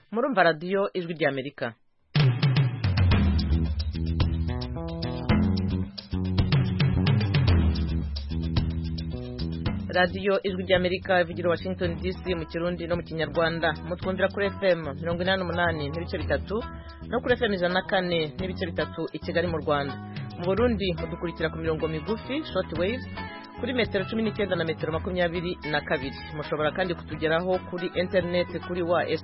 murumva radiyo ijwi ry'Amerika. radiyo ijwi ry'Amerika ivugira Washington DC mu Kirundi no mu Kinyarwanda. Mutwumvira kuri FM 88 n'ibice bitatu no kuri FM 104 n'ibice bitatu i Kigali mu Rwanda. Mu Burundi mudukurikira ku mirongo migufi short waves kuri metero 19 na metero 22. Mushobora kandi kutugeraho kuri internet kuri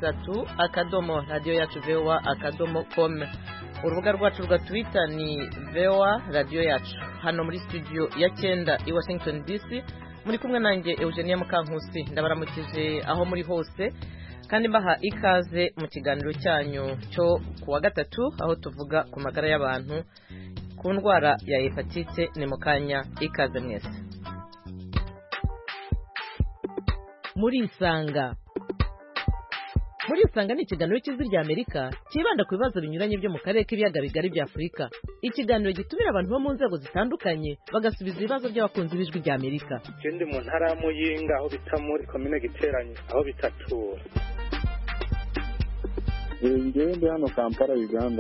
wa@radioyacu.com. Urubuga rwacu rwa Twitter ni VOA Radio Yacu. Hano muri studio ya 9 i Washington DC muri kumwe nanjye Eugenia Mukankusi. Ndabaramukije aho muri hose kandi mbaha ikaze mu kiganiro cyanyu cyo kuwa gatatu aho tuvuga ku magara y'abantu ku ndwara ya hepatite. Ni mukanya ikaze mwese. Muri Isanga ni ikiganiro cy'Ijwi ry'Amerika kibanda ku bibazo binyuranye byo mu karere k'ibiyaga bigari bya Afurika. Ikiganiro gitumira abantu bo mu nzego zitandukanye bagasubiza ibibazo by'abakunzi b'Ijwi ry'Amerika. Ikindi mu ntara ya Muyinga aho bita muri komine Giteranyi aho bitatura. Ngende hano Kampala Uganda.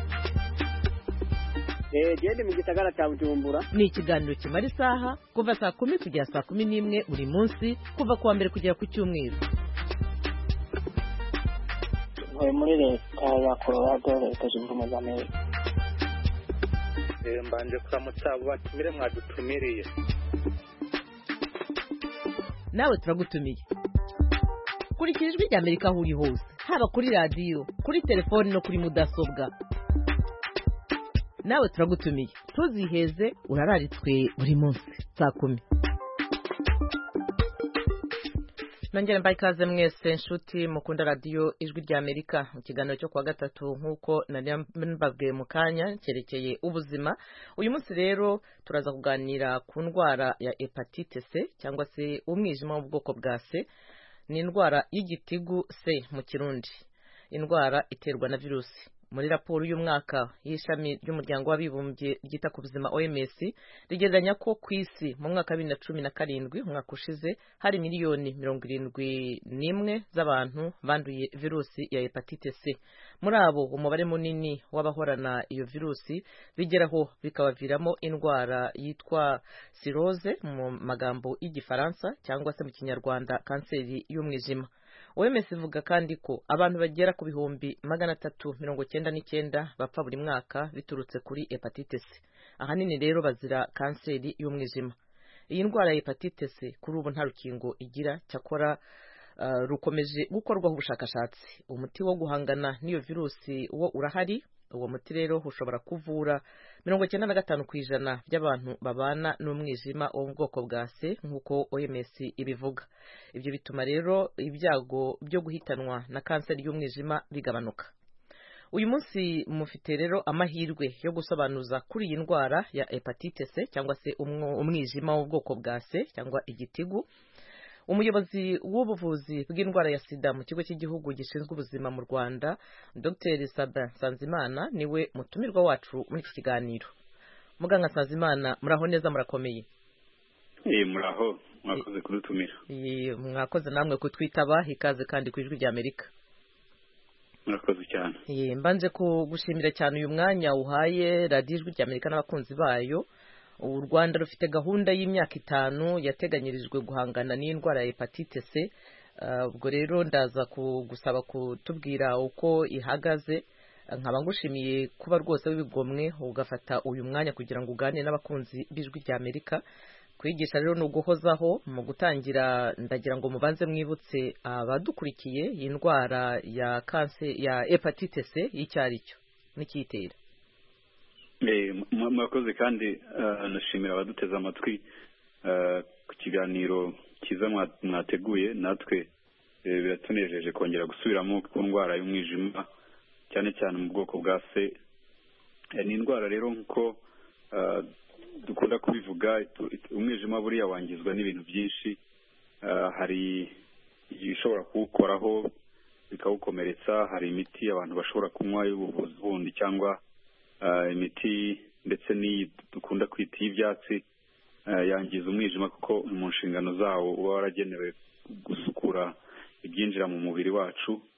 Gende mu gisagara cya Bujumbura. Ni ikiganiro kimara isaha kuva saa 10 kugera saa 11 buri munsi kuva kuwa mbere kugera ku cyumweru. Muri leta ya Colorado leta zunze ubumwe za Amerika. Mbanje kuramutsa batumire mwadutumiriye. Nawe turagutumiye. Kurikira Ijwi ry'Amerika aho uri hose, haba kuri radio, kuri telefone no kuri mudasobwa. Nawe turagutumiye. Tuziheze urararitswe buri munsi saa 10. Nongera mbaye ikaze mwese nshuti mukunda radiyo Ijwi ry'Amerika mu kiganiro cyo kuwa gatatu nk'uko nari mbabwiye mu kanya cyerekeye ubuzima. Uyu munsi rero turaza kuganira ku ndwara ya hepatite C cyangwa se umwijima w'ubwoko bwa C. Ni indwara y'igitigu C mu Kirundi. Indwara iterwa na virusi. Muri raporo y'umwaka y'ishami ry'umuryango w'abibumbye ryita ku buzima OMS rigereranya ko ku isi mu mwaka wa 2017 umwaka ushize hari miliyoni 71 z'abantu banduye virusi ya hepatite C. Muri abo umubare munini w'abahorana iyo virusi bigeraho bikabaviramo indwara yitwa cirrhose mu magambo y'Igifaransa cyangwa se mu Kinyarwanda kanseri y'umwijima. OMS ivuga kandi ko abantu bagera ku bihumbi 399 bapfa buri mwaka biturutse kuri hepatite C. Ahanini rero bazira kanseri y'umwijima. Iyi ndwara ya hepatite C kuri ubu nta rukingo igira, cyakora rukomeje gukorwaho ubushakashatsi. Umuti wo guhangana n'iyo virusi uwo urahari. Uwo muti rero ushobora kuvura 95% by'abantu babana n'umwijima wo mu bwoko bwa C nk'uko OMS ibivuga. Ibyo bituma rero ibyago byo guhitanwa na kanseri y'umwijima bigabanuka. Uyu munsi mufite rero amahirwe yo gusobanuza kuri iyi ndwara ya hepatite C cyangwa se umwijima w'ubwoko bwa C cyangwa igitigu. Umuyobozi w'ubuvuzi bw'indwara ya sida mu kigo cy'igihugu gishinzwe ubuzima mu Rwanda, Dr. Sabin Sanzimana niwe mutumirwa wacu muri iki kiganiro. Muganga Sanzimana, muraho neza murakomeye? Muraho, mwakoze kudutumira. Mwakoze namwe kutwitaba, ikaze kandi ku Ijwi ry'Amerika. Murakoze cyane. Mbanje kugushimira cyane uyu mwanya uhaye radiyo Ijwi ry'Amerika n'abakunzi bayo. U Rwanda rufite gahunda y'imyaka 5 yateganyirijwe guhangana n'indwara ya hepatite C. Ubwo rero ndaza kugusaba kutubwira uko ihagaze. Nkaba ngushimiye kuba rwose wibigomwe ugafata uyu mwanya kugira ngo ugane n'abakunzi b'Ijwi ry'Amerika. Kwigisha rero no guhozaho mu gutangira ndagira ngo mubanze mwibutse abadukurikiye iyi ndwara ya kanseri ya hepatite C icyari cyo n'ikitera. Mwakoze kandi nashimira abaduteze amatwi ku kiganiro kiza mwateguye. Natwe biratunejeje kongera gusubiramo ku ndwara y'umwijima cyane cyane mu bwoko bwa C. Ni indwara rero nkuko dukunda kubivuga, umwijima buriya wangizwa n'ibintu byinshi. Hari ibishobora kuwukoraho bikawukomeretsa, hari imiti abantu bashobora kunywa y'ubuvuzi bundi cyangwa imiti ndetse n'iyi dukunda kwita y'ibyatsi yangiza umwijima kuko mu nshingano zawo uba waragenewe gusukura ibyinjira mu mubiri wacu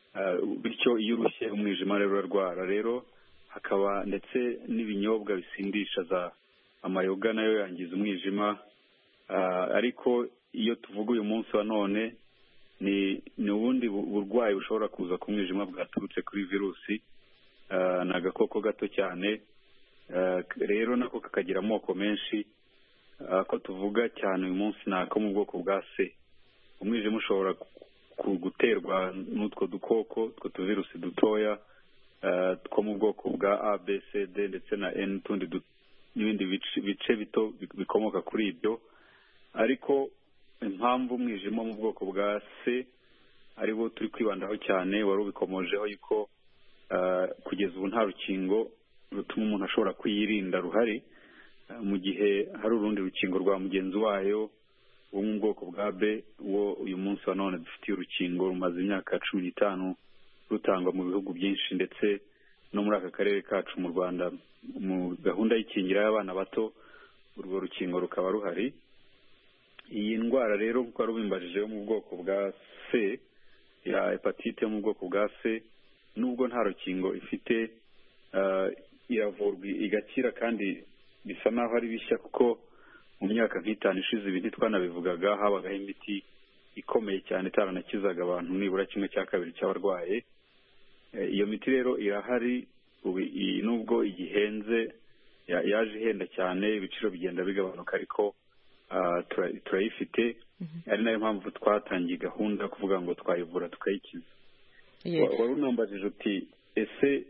bityo iyo urushye umwijima rero urarwara. Rero hakaba ndetse n'ibinyobwa bisindisha za amayoga nayo yangiza umwijima, ariko iyo tuvuga uyu munsi wa none ni ubundi burwayi bushobora kuza ku mwijima bwaturutse kuri virusi. Ni agakoko gato cyane, rero nako kakagira amoko menshi. Ko tuvuga cyane uyu munsi ni ako mu bwoko bwa C. Umwijima ushobora guterwa n'utwo dukoko, utwo tuvirusi dutoya two mu bwoko bwa A, B, C, D ndetse na N n'ibindi bice bito bikomoka kuri ibyo. Ariko impamvu umwijima mu bwoko bwa C ariwo turi kwibandaho cyane, wari ubikomojeho yuko kugeza ubu nta rukingo rutuma umuntu ashobora kuyirinda ruhari, mu gihe hari urundi rukingo rwa mugenzi wayo wo mu bwoko bwa B, wo uyu munsi wa none dufitiye urukingo rumaze imyaka 15 rutangwa mu bihugu byinshi ndetse no muri aka karere kacu mu Rwanda mu gahunda y'ikingira y'abana bato, urwo rukingo rukaba ruhari. Iyi ndwara rero kuko ari ubimbajije yo mu bwoko bwa C, ya hepatite yo mu bwoko bwa C, nubwo nta rukingo ifite, iravurwa igakira kandi bisa naho ari bishya, kuko mu myaka nk'itanu ishize ibi ntitwanabivugaga, habagaho imiti ikomeye cyane itaranakizaga abantu nibura 1/2 cy'abarwaye. Iyo miti rero irahari, nubwo igihenze yaje ihenda cyane, ibiciro bigenda bigabanuka, ariko turayifite. ari nayo mpamvu twatangiye gahunda yo kuvuga ngo twayivura tukayikiza. Wari unambajije uti ese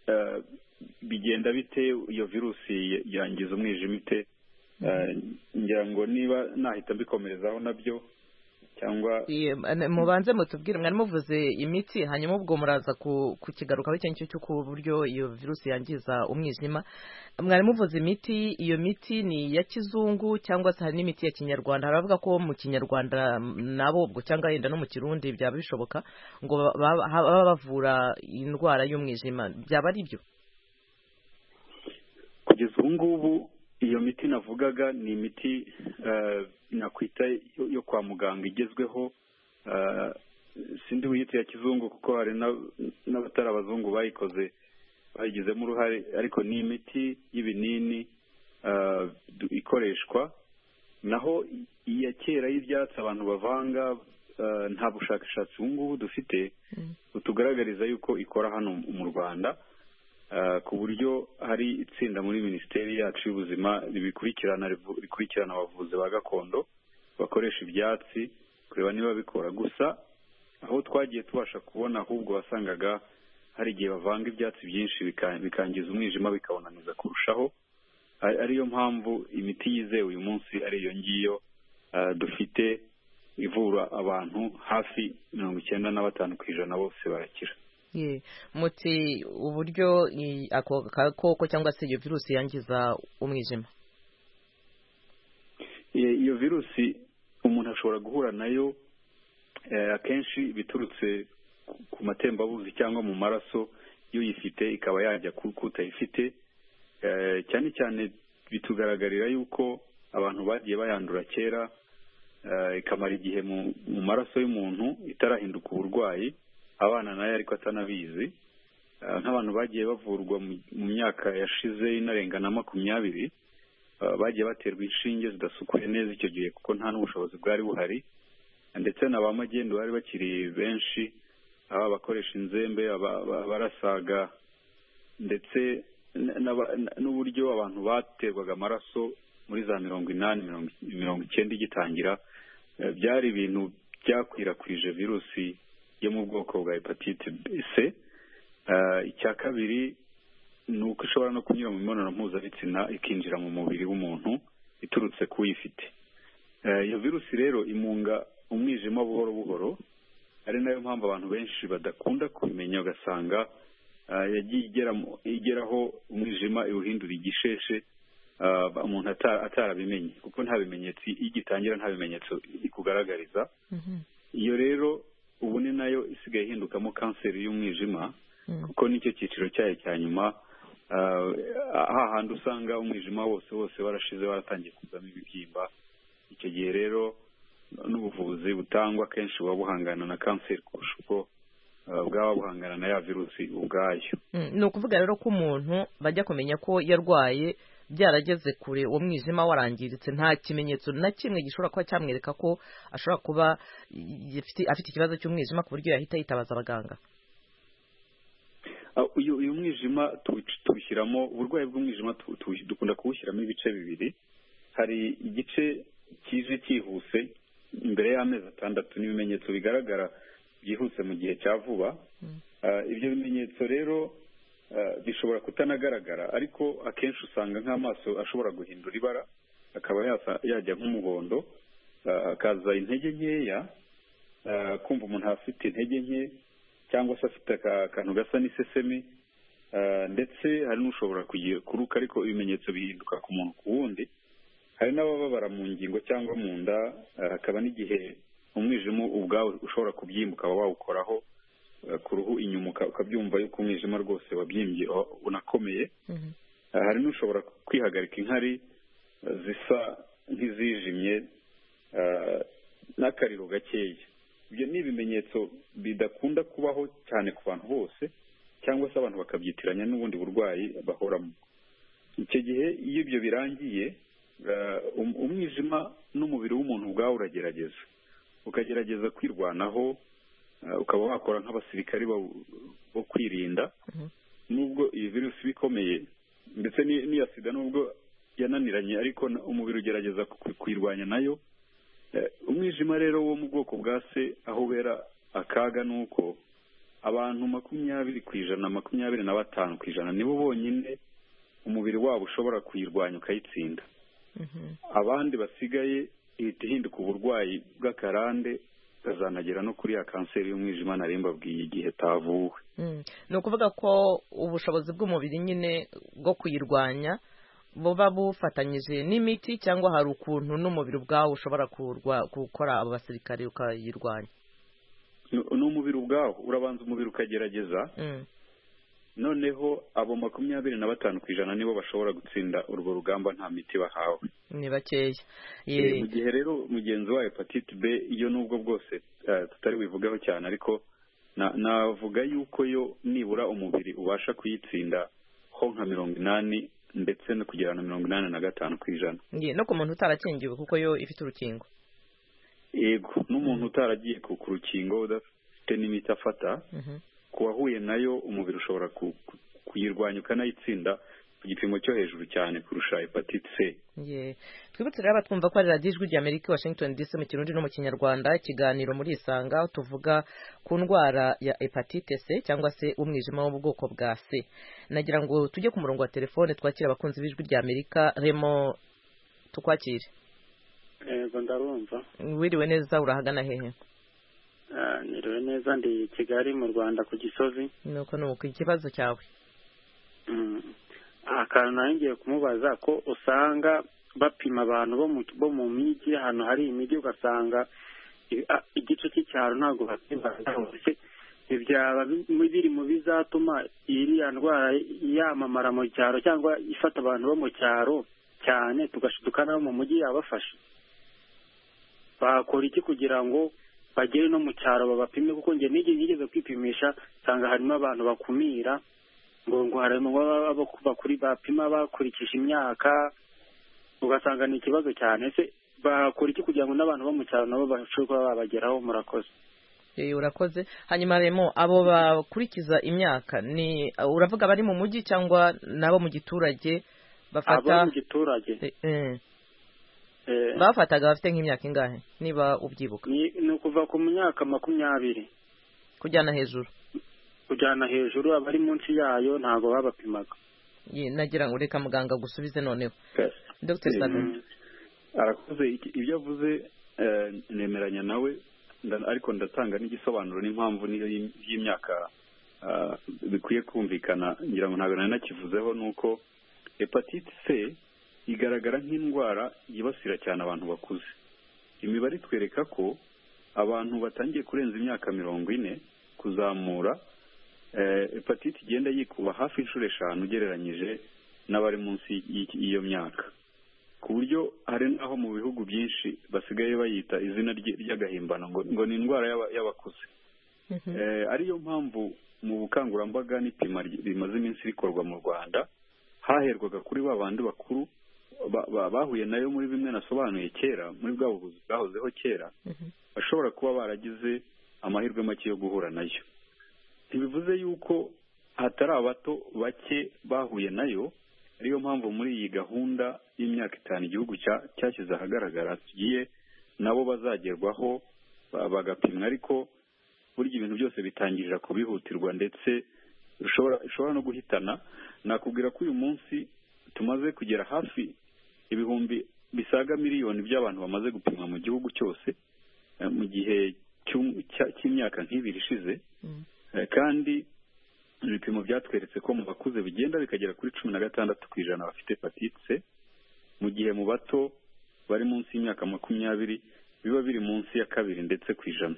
bigenda bite iyo virusi yangiza umwijima ite? Ngira ngo niba nahita mbikomerezaho nabyo cyangwa mubanze mutubwire, mwari muvuze imiti hanyuma ubwo muraza kukigarukaho icyo cyo ku buryo iyo virusi yangiza umwijima. Mwari muvuze imiti, iyo miti ni ya kizungu cyangwa se hari n'imiti ya kinyarwanda? Haravuga ko mu kinyarwanda nabo ubwo cyangwa yenda no mu kirundi byaba bishoboka ngo baba bavura indwara y'umwijima, byaba ari byo? Kugeza ubu ngubu iyo miti navugaga ni imiti nakwita yo kwa muganga igezweho, sindi wiyita ya kizungu kuko hari n'abatari abazungu bayikoze bayigizemo uruhare, ariko ni imiti y'ibinini ikoreshwa. Naho iya kera y'ibyatsi abantu bavanga, nta bushakashatsi ubu ngubu dufite butugaragariza yuko ikora hano mu Rwanda, ku buryo hari itsinda muri minisiteri yacu y'ubuzima rikurikirana abavuzi ba gakondo bakoresha ibyatsi kureba niba bikora. Gusa aho twagiye tubasha kubona ahubwo wasangaga hari igihe bavanga ibyatsi byinshi bikangiza umwijima bikawunaniza kurushaho. Ariyo mpamvu imiti yizewe uyu munsi ari iyo ngiyo dufite, ivura abantu hafi 95% bose barakira. Muti uburyo ako gakoko cyangwa se iyo virusi yangiza umwijima? Iyo virusi umuntu ashobora guhura nayo akenshi biturutse ku matembabuzi cyangwa mu maraso y'uyifite ikaba yajya kutayifite. Cyane cyane bitugaragarira yuko abantu bagiye bayandura kera ikamara igihe mu maraso y'umuntu itarahinduka uburwayi, abana nayo ariko atanabizi. Nk'abantu bagiye bavurwa mu myaka yashize inarenga na 20, bagiye baterwa inshinge zidasukuye neza icyo gihe kuko nta n'ubushobozi bwari buhari, ndetse na ba magendu bari bakiri benshi, aba bakoresha inzembe, barasaga, ndetse n'uburyo abantu baterwaga amaraso muri za 80-90 igitangira, byari ibintu byakwirakwije virusi yo mu bwoko bwa hepatite C. Icya kabiri ni uko ishobora no kunyura mu mibonano mpuzabitsina ikinjira mu mubiri w'umuntu iturutse kuyifite. Iyo virusi rero imunga umwijima buhoro buhoro, ari nayo mpamvu abantu benshi badakunda kubimenya, ugasanga yagiye igeraho umwijima iwuhindura igisheshe, umuntu atarabimenye kuko nta bimenyetso igitangira, nta bimenyetso ikugaragariza. Iyo rero ubu ni nayo isigaye ihindukamo kanseri y'umwijima kuko nicyo cyiciro cyayo cya nyuma, hahandi usanga umwijima wose warashize, waratangiye kuzamo ibibyimba. Icyo gihe rero n'ubuvuzi butangwa kenshi buba buhangana na kanseri kurusha uko bwaba buhangana na ya virusi ubwayo. Ni ukuvuga rero ko umuntu bajya kumenya ko yarwaye byarageze kure, uwo mwijima warangiritse, nta kimenyetso na kimwe gishobora kuba cyamwereka ko ashobora kuba afite ikibazo cy'umwijima ku buryo yahita yitabaza abaganga. Uyu mwijima tuwushyiramo, uburwayi bw'umwijima dukunda kuwushyiramo ibice bibiri. Hari igice kije cyihuse imbere y'amezi 6 n'ibimenyetso bigaragara byihuse mu gihe cya vuba. Ibyo bimenyetso rero bishobora kutanagaragara, ariko akenshi usanga nk'amaso ashobora guhindura ibara, akaba yajya nk'umuhondo, akaza intege nkeya, kumva umuntu afite intege nke cyangwa se afite akantu gasa n'isesemi, ndetse hari n'ushobora kuruka, ariko ibimenyetso bihinduka ku muntu ku wundi. Hari n'abababara mu ngingo cyangwa mu nda, hakaba n'igihe umwijima ubwawe ushobora kubyimba ukaba wawukoraho ku ruhu inyuma ukabyumva yuko umwijima rwose wabyimbye unakomeye. Hari n'ushobora kwihagarika inkari zisa nk'izijimye n'akariro gakeya. Ibyo ni ibimenyetso bidakunda kubaho cyane ku bantu bose, cyangwa se abantu bakabyitiranya n'ubundi burwayi bahoramo. Icyo gihe iyo ibyo birangiye, umwijima n'umubiri w'umuntu ubwawe uragerageza, ukagerageza kwirwanaho, ukaba wakora nk'abasirikari bo kwirinda. Nubwo iyi virusi bikomeye ndetse n'iya sida nubwo yananiranye, ariko umubiri ugerageza kwirwanya nayo. Umwijima rero wo mu bwoko bwa C aho ubera akaga nuko abantu 20%, 25% nibo bonyine umubiri wabo ushobora kuyirwanya ukayitsinda. Abandi basigaye ihita ihinduka uburwayi bw'akarande, kazanagera no kuri ya kanseri y'umwijima nari mbabwiye igihe tavuwe. Ni ukuvuga ko ubushobozi bw'umubiri nyine bwo kuyirwanya buba bufatanyije n'imiti, cyangwa hari ukuntu n'umubiri ubwawo ushobora gukora abo basirikare ukayirwanya? Ni umubiri ubwawo, urabanza umubiri ukagerageza, noneho abo 25% nibo bashobora gutsinda urwo rugamba nta miti bahawe. Ni bakeya. Mu gihe rero mugenzi wa hepatite B iyo nubwo bwose tutari bivugaho cyane, ariko navuga yuko yo nibura umubiri ubasha kuyitsinda ho nka 80 ndetse no kugera na 85%. No ku muntu utarakingiwe, kuko yo ifite urukingo. Yego, n'umuntu utaragiye ku rukingo udafite n'imiti afata, kuwahuye nayo umubiri ushobora kuyirwanya ukanayitsinda ku gipimo cyo hejuru cyane kurusha hepatite C. Twibutse rero abatwumva ko ari Radio Ijwi ry'Amerika Washington DC mu Kirundi no mu Kinyarwanda, ikiganiro muri Isanga tuvuga ku ndwara ya hepatite C cyangwa se umwijima wo mu bwoko bwa C. Nagira ngo tujye ku murongo wa telefone twakira abakunzi b'Ijwi ry'Amerika. Remo, tukwakire. Yego, ndarumva. Wiriwe neza, urahagana hehe? Niriwe neza, ndi Kigali mu Rwanda ku Gisozi. Nuko ikibazo cyawe. Akantu nangiye kumubaza ko usanga bapima abantu bo mu mijyi, hano hari imijyi ugasanga igice cy'icyaro ntabwo bapima hose. Ibyaba biri mu bizatuma iriya ndwara yamamara mu cyaro cyangwa ifata abantu bo mu cyaro cyane, tugashiduka nabo mu mujyi yabafasha. Bakora iki kugira ngo bagere no mu cyaro babapime? Kuko njye nigeze kwipimisha nsanga harimo abantu bakumira, ngo harimo bakuri bapima bakurikisha imyaka, ugasanga ni ikibazo cyane. Se bakora iki kugira ngo n'abantu bo mu cyaro nabo bashobore kuba babageraho? Murakoze. Urakoze. Hanyuma Remo, abo bakurikiza imyaka ni uravuga bari mu mujyi cyangwa nabo mu giturage bafata? Abo mu giturage. Bafataga bafite nk'imyaka ingahe niba ubyibuka? Ni ukuva ku myaka 20 kujyana hejuru. Kujyana hejuru, abari munsi yayo ntago babapimaga. Nagira ngo reka muganga gusubize noneho. Dr. Sabe arakoze. Ibyo avuze nemeranya nawe, ariko ndatanga n'igisobanuro n'impamvu niyo y'imyaka bikwiye kumvikana. Ngira ngo ntabwo nari nakivuzeho, nuko hepatite C igaragara nk'indwara yibasira cyane abantu bakuze. Imibare itwereka ko abantu batangiye kurenza imyaka 40 kuzamura, hepatite igenda yikuba hafi inshuro 5 ugereranyije n'abari munsi y'iyo myaka, ku buryo hari naho mu bihugu byinshi basigaye bayita izina ry'agahimbano ngo ni indwara y'abakuze. ariyo mpamvu mu bukangurambaga n'ipima rimaze iminsi rikorwa mu Rwanda haherwaga kuri ba bandi bakuru bahuye nayo muri bimwe nasobanuye kera muri bwa buvuzi bwahozeho kera bashobora kuba baragize amahirwe make yo guhura nayo. Ntibivuze yuko hatari abato bake bahuye nayo, ariyo mpamvu muri iyi gahunda y'imyaka 5 igihugu cyashyize ahagaragara tugiye nabo bazagerwaho bagapimwa, ariko burya ibintu byose bitangirira kubihutirwa ndetse ushobora no guhitana. Nakubwira ko uyu munsi tumaze kugera hafi ibihumbi bisaga miliyoni by'abantu bamaze gupimwa mu gihugu cyose mu gihe cy'imyaka nk'ibiri ishize, kandi ibipimo byatweretse ko mu bakuze bigenda bikagera kuri 16% bafite hepatite C, mu gihe mu bato bari munsi y'imyaka 20 biba biri munsi ya 2 ndetse ku ijana.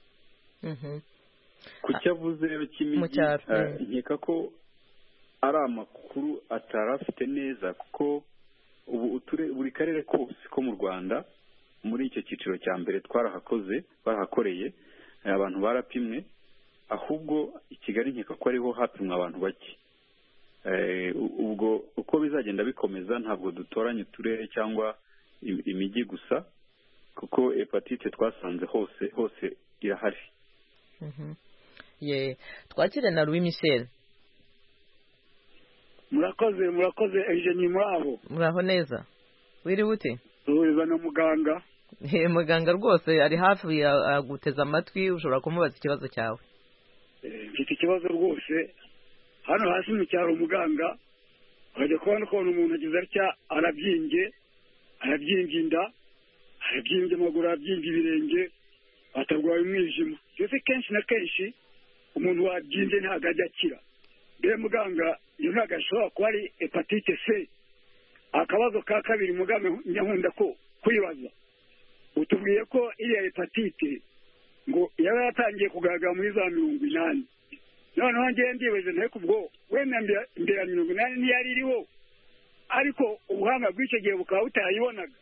Ku cyavuze rero cy'imijyi nkeka ko ari amakuru atarafite neza, kuko ubu buri karere kose ko mu Rwanda muri icyo cyiciro cya mbere barahakoreye abantu barapimwe, ahubwo i Kigali nkeka ko ariho hapimwa abantu bake. Ubwo uko bizagenda bikomeza ntabwo dutoranya uturere cyangwa imijyi gusa, kuko hepatite twasanze hose irahari. Twakire na Louis Michel. Murakoze Eugenie mwabo. Muraho neza. Wiriwe ute? Uhuza na muganga. Muganga rwose ari hafi guteza amatwi, ushobora kumubaza ikibazo cyawe. Mfite ikibazo rwose. Hano hasi mu cyaro muganga ajya kubona ko umuntu agize atya arabyimbye inda, arabyimbye amaguru, arabyimbye ibirenge, atarwaye umwijima. Byose kenshi na kenshi umuntu wabyimbye ntabwo ajya akira. Mbere muganga iyo ntabwo ashobora kuba ari hepatite C. Akabazo ka kabiri muganga nyakunda ko kwibaza, utubwiye ko iriya hepatite ngo yaba yatangiye kugaragara muri za 80. Noneho ngiye ndibaza nteko ubwo wenda mbere ya 80 ntiyari iriho, ariko ubuhanga bw'icyo gihe bukaba butayibonaga.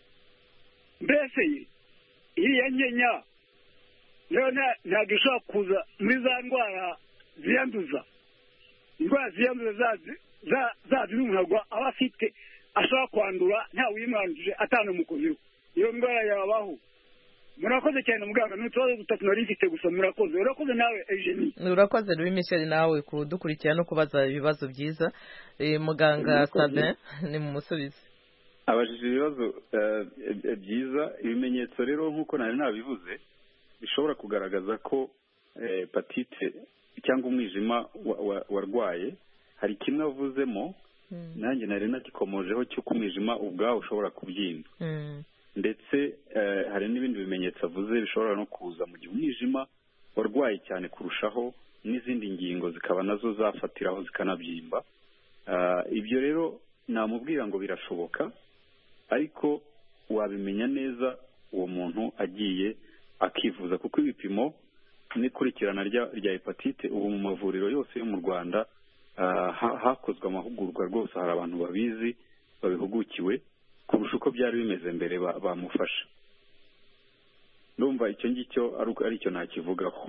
Mbese iriya nkenya rero ntabwo ishobora kuza muri za ndwara ziyanduza. Indwara ziyanduza zazi n'umuntu aba afite ashobora kwandura nta uyimwanduje atanamukozeho. Iyo ndwara yabaho. Murakoze cyane muganga, n'utubazo dutatu nari mfite gusa. Urakoze nawe Eugenie. Urakoze Louis Michel nawe kudukurikira no kubaza ibibazo byiza. Muganga Sabin ni mu musubizi. Abajije ibibazo byiza. Ibimenyetso rero nk'uko nari nabivuze bishobora kugaragaza ko hepatite cyangwa umwijima warwaye. Hari kimwe avuzemo nanjye nari nakikomojeho cy'uko umwijima ubwawo ushobora kubyimba, ndetse hari n'ibindi bimenyetso avuze bishobora no kuza mu gihe umwijima warwaye cyane kurushaho, n'izindi ngingo zikaba nazo zafatiraho zikanabyimba. Ibyo rero namubwira ngo birashoboka, ariko wabimenya neza uwo muntu agiye akivuza, kuko ibipimo n'ikurikirana rya hepatite ubu mu mavuriro yose yo mu Rwanda hakozwe amahugurwa rwose. Hari abantu babizi babihugukiwe kurusha uko byari bimeze mbere, bamufasha. Ndumva icyo ngicyo ari cyo nakivugaho.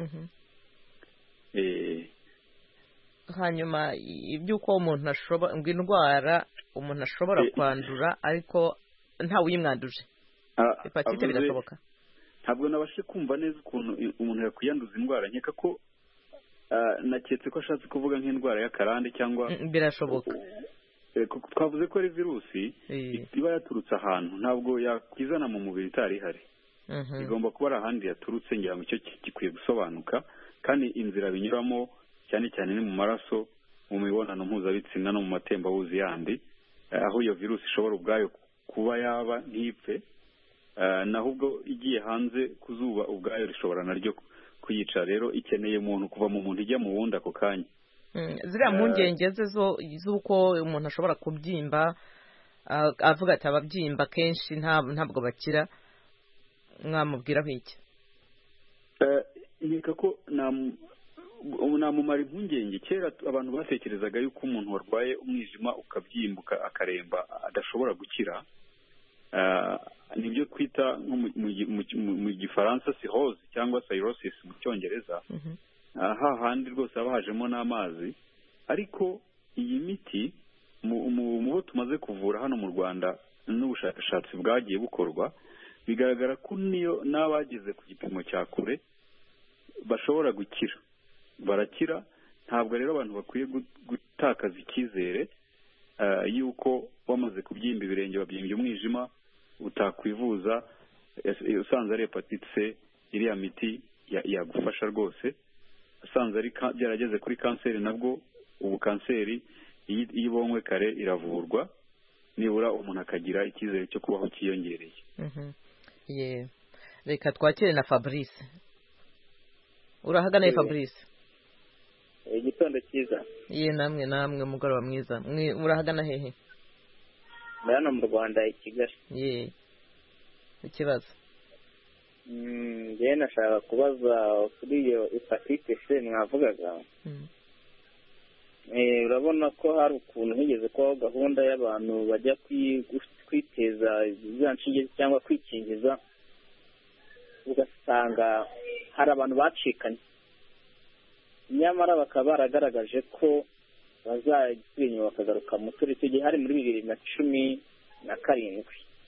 Hanyuma iby'uko umuntu ashobora indwara umuntu ashobora kwandura ariko nta uyimwanduje, hepatite birashoboka? Ntabwo nabashe kumva neza ukuntu umuntu yakwiyanduza indwara. Nkeka ko naketse ko ashatse kuvuga nk'indwara y'akarande cyangwa birashoboka. Twavuze ko ari virusi iba yaturutse ahantu, ntabwo yakwizana mu mubiri itari ihari. Igomba kuba ari ahandi yaturutse, ngira ngo icyo gikwiye gusobanuka. Kandi inzira binyuramo cyane cyane ni mu maraso, mu mibonano mpuzabitsina no mu matembabuzi yandi, aho iyo virusi ishobora ubwayo kuba yaba ntipfe, naho ubwo igiye hanze ku zuba ubwayo rishobora naryo kuyica. Rero ikeneye umuntu kuva mu muntu ijya mu wundi ako kanya. Ziriya mpungenge z'uko umuntu ashobora kubyimba, avuga ati ababyimba kenshi ntabwo bakira, mwamubwiraho iki? Nkeka ko namumara impungenge. Kera abantu batekerezaga yuko umuntu warwaye umwijima ukabyimbuka akaremba adashobora gukira, nibyo twita mu gifaransa cirrhose cyangwa cirrhosis mu cyongereza. Hahandi rwose haba hajemo n'amazi. Ariko iyi miti mu bo tumaze kuvura hano mu Rwanda n'ubushakashatsi bwagiye bukorwa, bigaragara ko niyo n'abageze ku gipimo cya kure bashobora gukira, barakira. Ntabwo rero abantu bakwiye gutakaza icyizere yuko wamaze kubyimba ibirenge, wabyimbye umwijima, utakwivuza. Usanze ari hepatite C, iriya miti yagufasha rwose. Usanze ari byarageze kuri kanseri, nabwo ubu kanseri iyo ibonywe kare iravurwa, nibura umuntu akagira icyizere cyo kubaho cyiyongereye. Reka twakire na Fabrice. Urahagana Fabrice? Igitondo cyiza. Namwe mugoroba mwiza. Urahagana hehe? Hano mu Rwanda i Kigali. Ikibazo? Njye nashaka kubaza kuri iyo hepatite C mwavugaga. Urabona ko hari ukuntu higeze kubaho gahunda y'abantu bajya kwiteza za nshinge cyangwa kwikingiza, ugasanga hari abantu bacikanye, nyamara bakaba baragaragaje ko bazasubira inyuma bakagaruka mu turere. Icyo gihe hari muri 2017.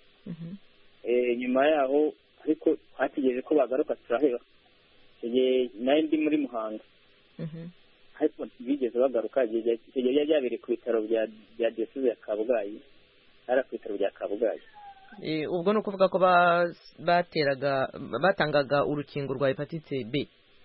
Nyuma yaho ariko hategereje ko bagaruka turaheba. Icyo gihe nari ndi muri Muhanga, ariko ntibigeze bagaruka. Icyo gihe byari byabereye ku bitaro bya diyoseze ya Kabgayi, ari ku bitaro bya Kabgayi. Ubwo ni ukuvuga ko batangaga urukingo rwa hepatite B.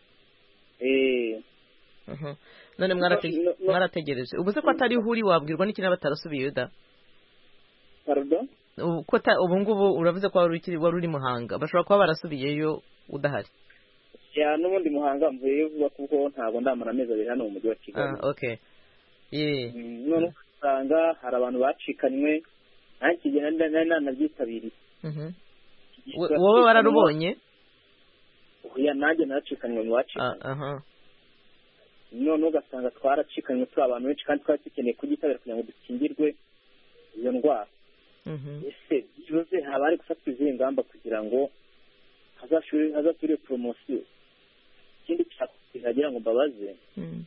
None mwarategereje. Ubu se ko atari uhuri wabwirwa n'iki n'abatarasubiyeyo da? Pardon? Ubu ngubu uravuze ko wari uri Muhanga, bashobora kuba barasubiyeyo udahari. N'ubundi Muhanga mvuyeyo vuba kuko ntabwo ndamara amezi abiri hano mu mujyi wa Kigali. Okay. None usanga hari abantu bacikanywe, nanjye igihe nari nanabyitabiriye. Wowe wararubonye? Nanjye naracikanywe mu bacikanywe. None ugasanga twaracikanywe turi abantu benshi kandi twari dukeneye kugitabira kugira ngo dukingirwe iyo ndwara. Ese byose haba hari gufatwa izihe ngamba kugira ngo hazasubire poromosiyo? Ikindi nagira ngo mbabaze,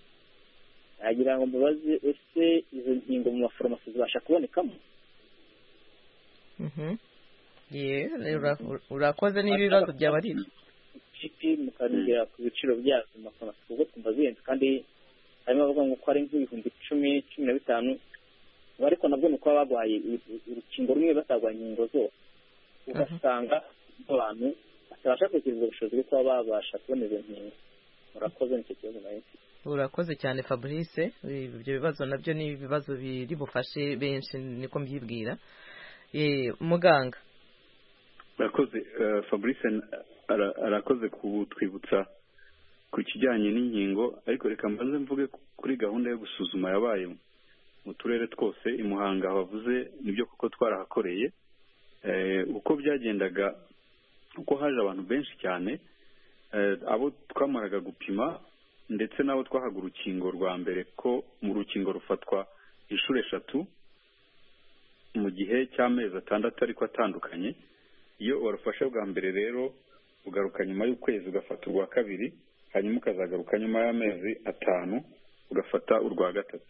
ese izo nkingo mu mafarumasi zibasha kubonekamo? Urakoze n'ibibazo byaba ari mukarengera ku biciro byazo mu mafarumasi, kuko twumva zihenze kandi harimo abavuga ngo ko ari nk'ibihumbi 10-15, ariko nabwo ni uko baba barwaye urukingo rumwe batagwaye inkingo zose, ugasanga abantu batabasha kugira ubushobozi bwo kuba babasha kubona izo nkingo. Murakoze nicyo kibazo nayo. Urakoze cyane Fabrice. Ibyo bibazo nabyo ni ibibazo biri bufashe benshi, niko mbyibwira. Muganga. Urakoze. Fabrice arakoze kutwibutsa ku kijyanye n'inkingo, ariko reka mbanze mvuge kuri gahunda yo gusuzuma yabaye mu turere twose. I Muhanga bavuze nibyo kuko twarahakoreye. Uko byagendaga, uko haje abantu benshi cyane, abo twamaraga gupima ndetse n'abo twahaga urukingo rwa mbere, ko mu rukingo rufatwa inshuro 3 mu gihe cy'amezi 6 ariko atandukanye. Iyo warufashe bwa mbere rero ugaruka nyuma y'ukwezi ugafata urwa kabiri, hanyuma ukazagaruka nyuma y'amezi 5 ugafata urwa gatatu.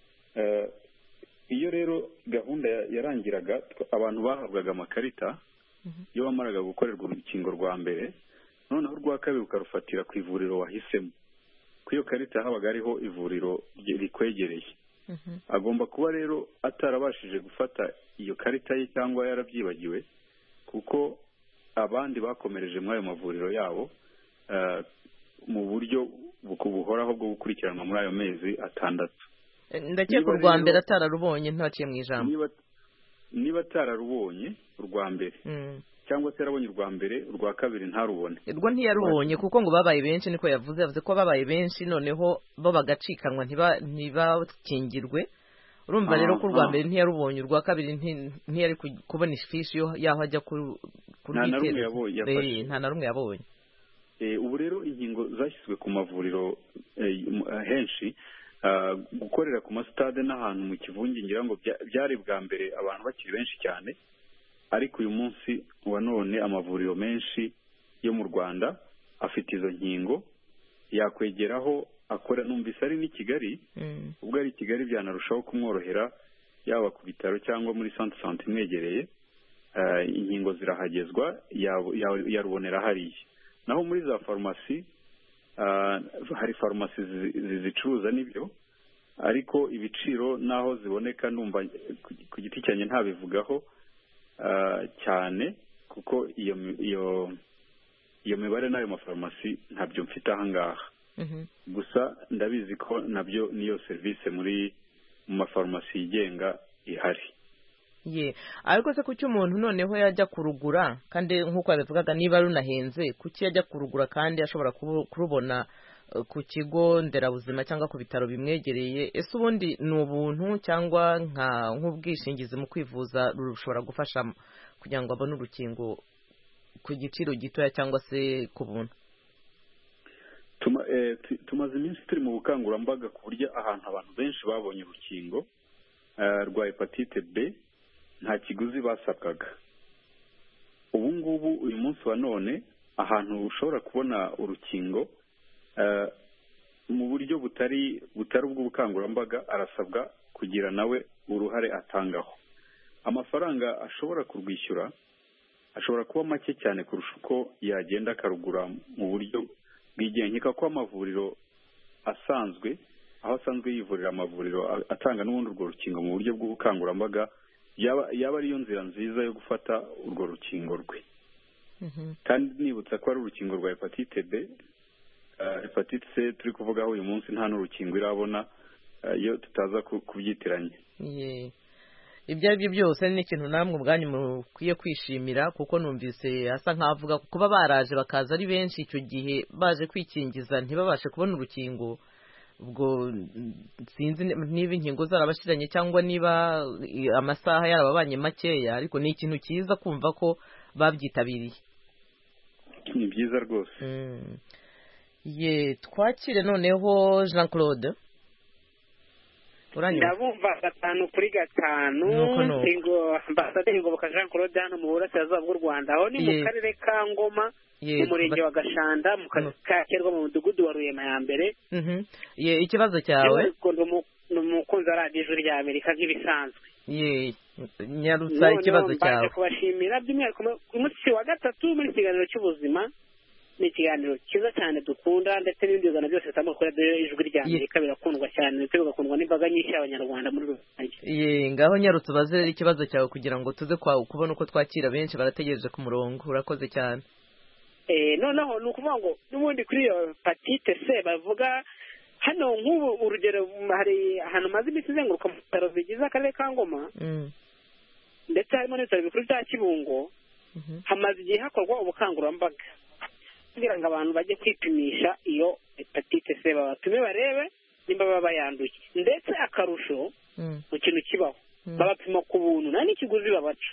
Iyo rero gahunda yarangiraga, abantu bahabwaga amakarita iyo bamaraga gukorerwa urukingo rwa mbere, noneho urwa kabiri ukarufatira ku ivuriro wahisemo. Ku iyo karita habaga hariho ivuriro rikwegereye. Agomba kuba rero atarabashije gufata iyo karita ye cyangwa yarabyibagiwe, kuko abandi bakomereje muri ayo mavuriro yabo mu buryo buhoraho bwo gukurikiranwa muri ayo mezi 6. Ndakeka urwa mbere atararubonye ntaciye mu ijambo. Niba atararubonye urwa mbere cyangwa se yarabonye urwa mbere, urwa kabiri ntarubone. Urwo ntiyarubonye kuko ngo babaye benshi, niko yavuze ko babaye benshi, noneho bo bagacikanwa ntibakingirwe. Urumva rero ko urwa mbere ntiyarubonye, urwa kabiri ntiyari kubona ifishi yaho ajya kurwitera. Nta na rumwe yabonye. Ubu rero inkingo zashyizwe ku mavuriro henshi, gukorera ku masitade n'ahantu mu kivungi, ngira ngo byari bwa mbere abantu bakiri benshi cyane. ariko uyu munsi wa none amavuriro menshi yo mu Rwanda afite izo nkingo yakwegeraho akora. Numvise ari n'i Kigali, ubwo ari i Kigali byanarushaho kumworohera, yaba ku bitaro cyangwa muri centre santé imwegereye, inkingo zirahagezwa, yarubonera hariya. Naho muri za farumasi, hari farumasi zicuruza n'ibyo, ariko ibiciro naho ziboneka numva ku giti cyanjye ntabivugaho cyane, kuko iyo mibare n'ayo mafarumasi ntabyo mfite aha ngaha. Gusa ndabizi ko nabyo niyo serivisi mu mafarumasi yigenga ihari. Ariko se kuki umuntu noneho yajya kurugura, kandi nk'uko yabivugaga niba runahenze, kuki yajya kurugura kandi ashobora kurubona ku kigo nderabuzima cyangwa ku bitaro bimwegereye? Ese ubundi ni ubuntu cyangwa nk'ubwishingizi mu kwivuza rushobora gufasha kugira ngo abone urukingo ku giciro gitoya cyangwa se ku buntu? Tumaze iminsi turi mu bukangurambaga ku buryo ahantu abantu benshi babonye urukingo rwa hepatite B nta kiguzi basabwaga. Ubu ngubu uyu munsi wa none ahantu ushobora kubona urukingo mu buryo butari ubw'ubukangurambaga, arasabwa kugira nawe uruhare atangaho. Amafaranga ashobora kurwishyura ashobora kuba make cyane kurusha uko yagenda akarugura mu buryo bwigenga. Nkeka ko amavuriro asanzwe, aho asanzwe yivurira, amavuriro atanga n'ubundi urwo rukingo mu buryo bw'ubukangurambaga, yaba ariyo nzira nziza yo gufata urwo rukingo rwe. Kandi nibutsa ko ari urukingo rwa hepatite B. Hepatite C turi kuvugaho uyu munsi nta n'urukingo irabona, iyo tutaza kubyitiranya. Ibyo ari byo byose ni ikintu namwe ubwanyu mukwiye kwishimira, kuko numvise asa nk'avuga kuba baraje bakaza ari benshi icyo gihe baje kwikingiza ntibabashe kubona urukingo. Ubwo sinzi niba inkingo zarabashiranye cyangwa niba amasaha yarababanye makeya, ariko ni ikintu cyiza kumva ko babyitabiriye. Ni byiza rwose. Twakire noneho Jean Claude. Ndabumva 5-5 ingo ambasaderi Ngoboka Jean Claude hano mu burasirazuba bw'u Rwanda, aho ni mu karere ka Ngoma, mu murenge wa Gashanda, mu kakerwa mu mudugudu wa Ruyema ya mbere. Ikibazo cyawe? Ni umukunzi wa radiyo Ijwi rya Amerika nk'ibisanzwe. Nyarutsa ikibazo cyawe. Mbaje kubashimira by'umwihariko ku munsi wa gatatu muri kiganiro cy'ubuzima. Ni ikiganiro cyiza cyane dukunda, ndetse n'ibindi biganiro byose bitangwa kuri radiyo Ijwi rya Amerika birakundwa cyane, ndetse bigakundwa n'imbaga nyinshi y'abanyarwanda muri rusange. Ngaho nyarutsa ubaze ikibazo cyawe kugira ngo tuze kubona uko twakira benshi barategereje ku murongo. Urakoze cyane. Noneho ni ukuvuga ngo n'ubundi kuri iyo hepatite C bavuga hano, nk'ubu urugero, hari ahantu maze iminsi izenguruka mu bitaro bigize akarere ka Ngoma, ndetse harimo n'ibitaro bikuru bya Kibungo, hamaze igihe hakorwa ubukangurambaga kugira ngo abantu bajye kwipimisha iyo hepatite C, babapime barebe nimba baba bayanduye. Ndetse akarusho mu kintu kibaho, babapima ku buntu, nta n'ikiguzi babaca.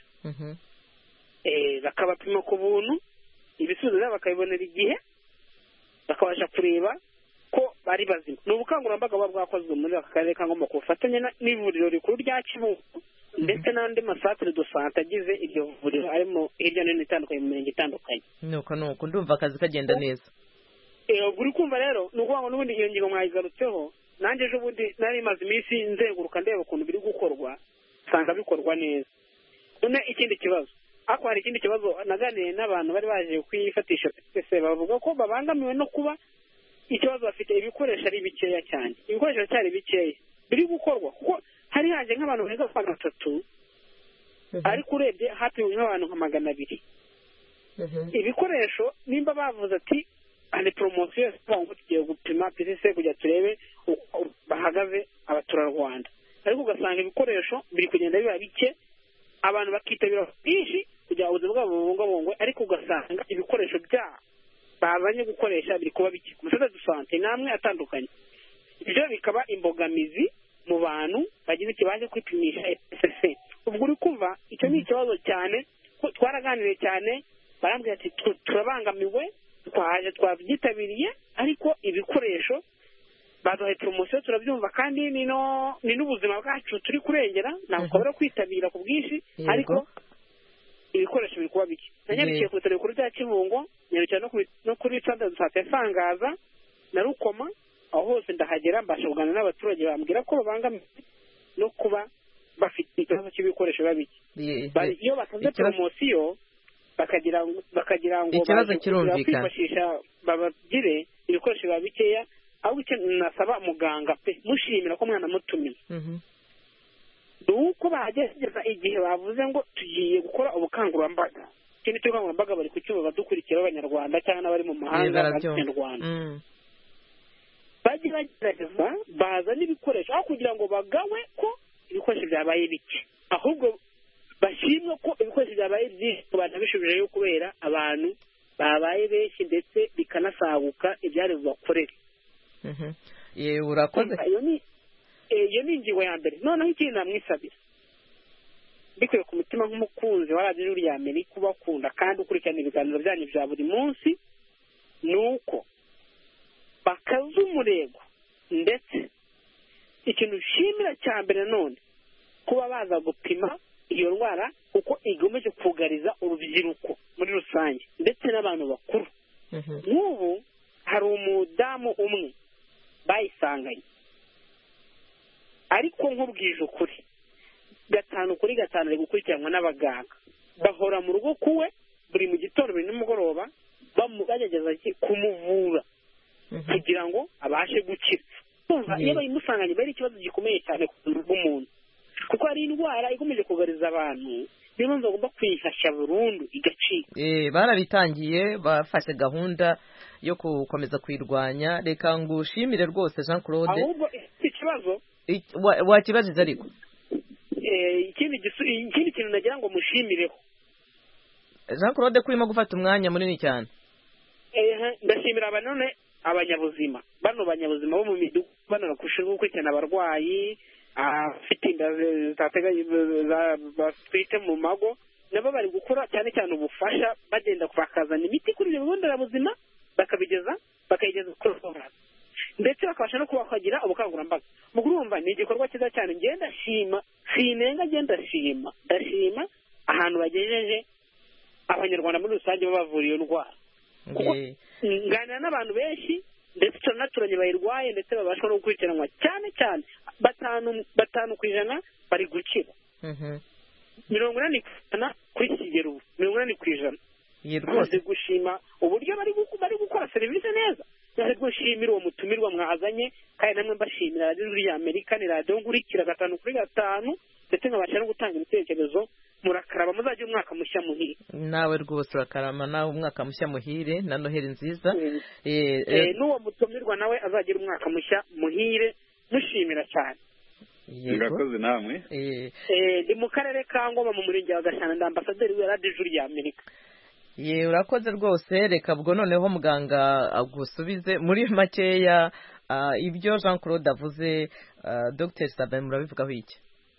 Bakabapima ku buntu, ibisubizo byabo bakabibonera igihe, bakabasha kureba ko bari bazima. Ni ubukangurambaga buba bwakozwe muri aka karere ka Ngoma ku bufatanye n'ivuriro rikuru rya Kibungo, ndetse n'andi masantere de sante agize iryo vuriro arimo hirya no hino itandukanye mu mirenge itandukanye. Nuko ndumva akazi kagenda neza. Uri kumva rero, ni ukuvuga ngo n'ubundi iyo ngingo mwayigarutseho, nanjye ejo bundi nari maze iminsi nzenguruka ndeba ukuntu biri gukorwa, usanga bikorwa neza. None ikindi kibazo, ariko hari ikindi kibazo naganiye n'abantu bari baje kwifatisha hepatite, bavuga ko babangamiwe no kuba ikibazo bafite ibikoresho ari bikeya cyane. Ibikoresho cyari bikeya biri gukorwa, kuko hari haje nk'abantu barenga 300, ariko urebye hafi nk'abantu nka 200. Ibikoresho nimba bavuze ati ane promosiyo ngo tugiye gupima PCC kugira turebe uko bahagaze abaturarwanda, ariko ugasanga ibikoresho biri kugenda biba bike, abantu bakitabira byinshi kugira ubuzima bwabo bubungabungwe, ariko ugasanga ibikoresho byabo babanye gukoresha biri kuba bike ku masantere de sante namwe atandukanye. Ibyo bikaba imbogamizi mu bantu bagize ikibazo kwipimisha PCC. Ubwo uri kumva icyo ni ikibazo cyane, twaraganiriye cyane, barambwira ati turabangamiwe, twabyitabiriye, ariko ibikoresho baduhaye promosiyo turabyumva, kandi ni n'ubuzima bwacu turi kurengera, ntabwo twabura kwitabira ku bwinshi, ariko ibikoresho biri kuba bike nanyarukiye ku bitaro bikuru bya Kibungo nyarukira no kuri centre de santé Sangaza na Rukoma aho hose ndahagera mbasha kuganira n'abaturage bambwira ko babangamiwe no kuba bafite ikibazo cy'ibikoresho babiki iyo batanze promosiyo bakagira ngo ikibazo kirumvikana babagire ibikoresho babikeya aho nasaba muganga pe mushimira ko mwana mutumira nuko bageza igihe bavuze ngo tugiye gukora ubukangurambaga ikindi cy'ubukangurambaga bari kucyumva badukurikira abanyarwanda cyangwa n'abari mu mahanga b'abanyarwanda bajye bagerageza baza n'ibikoresho aho kugira ngo bagawe ko ibikoresho byabaye bike ahubwo bashimwe ko ibikoresho byabaye byinshi abantu bishubije kubera abantu babaye benshi ndetse bikanasaguka ibyari bubakorere urakoze iyo ni ingingo ya mbere noneho ikindi namwisabira mbikuye ku mutima nk'umukunzi wa radiyo ijwi rya Amerika ubakunda kandi ukurikirana ibiganiro byanyu bya buri munsi ni uko bakaza umurego ndetse ikintu ushimira cya mbere none kuba baza gupima iyo ndwara kuko igomeje kugariza urubyiruko muri rusange ndetse n'abantu bakuru nk'ubu hari umudamu umwe bayisanganye ariko nk'ubwije ukuri 5 kuri 5 ari gukurikiranwa n'abaganga bahora mu rugo kuwe buri mu gitondo buri n'umugoroba bamugerageza kumuvura kugira ngo abashe gukira iyo bayimusanganye bari ikibazo gikomeye cyane ku rw'umuntu kuko ari indwara igomeje kugariza abantu niyo mpamvu bagomba kwihashya burundu igacika barabitangiye bafashe gahunda yo gukomeza kwirwanya reka ngushimire rwose Jean Claude ahubwo ikibazo wakibajije ariko ikindi kintu nagira ngo mushimireho Jean Claude kurimo gufata umwanya munini cyane ndashimira abanyabuzima bano banyabuzima bo mu midugudu bano kushinzwe gukurikirana abarwayi afite inda batwite mu mago nabo bari gukora cyane cyane ubufasha bagenda bakazana imiti kuri ibyo bigo nderabuzima bakayigeza kuri rwanda ndetse bakabasha no kubahagira ubukangurambaga mu kurumva ni igikorwa cyiza cyane ngenda shima sinenga ngenda shima ndashima ahantu bagejeje abanyarwanda muri rusange babavura iyo ndwara nganira n'abantu benshi ndetse turanaturanye bayirwaye ndetse babasha no gukurikiranwa cyane cyane 5% bari gukira 80% kuri kigero 80% rwose gushima uburyo bari gukora serivisi neza bari gushimira uwo mutumirwa mwazanye kandi namwe mbashimira radiyo ijwi rya Amerika ni radiyo nkurikira 5 kuri 5 ndetse nkabasha no gutanga ibitekerezo murakaraba muzagira umwaka mushya muhire nawe rwose urakarama nawe umwaka mushya muhire na Noheli nziza n'uwo mutumirwa nawe azagira umwaka mushya muhire mushimira cyane murakoze namwe ndi mu karere ka Ngoma mu murenge wa Gashyana ndi ambasaderi wa radiyo ijwi rya Amerika urakoze rwose reka bwo noneho muganga agusubize muri makeya ibyo Jean Claude avuze Dr Sabin murabivugaho iki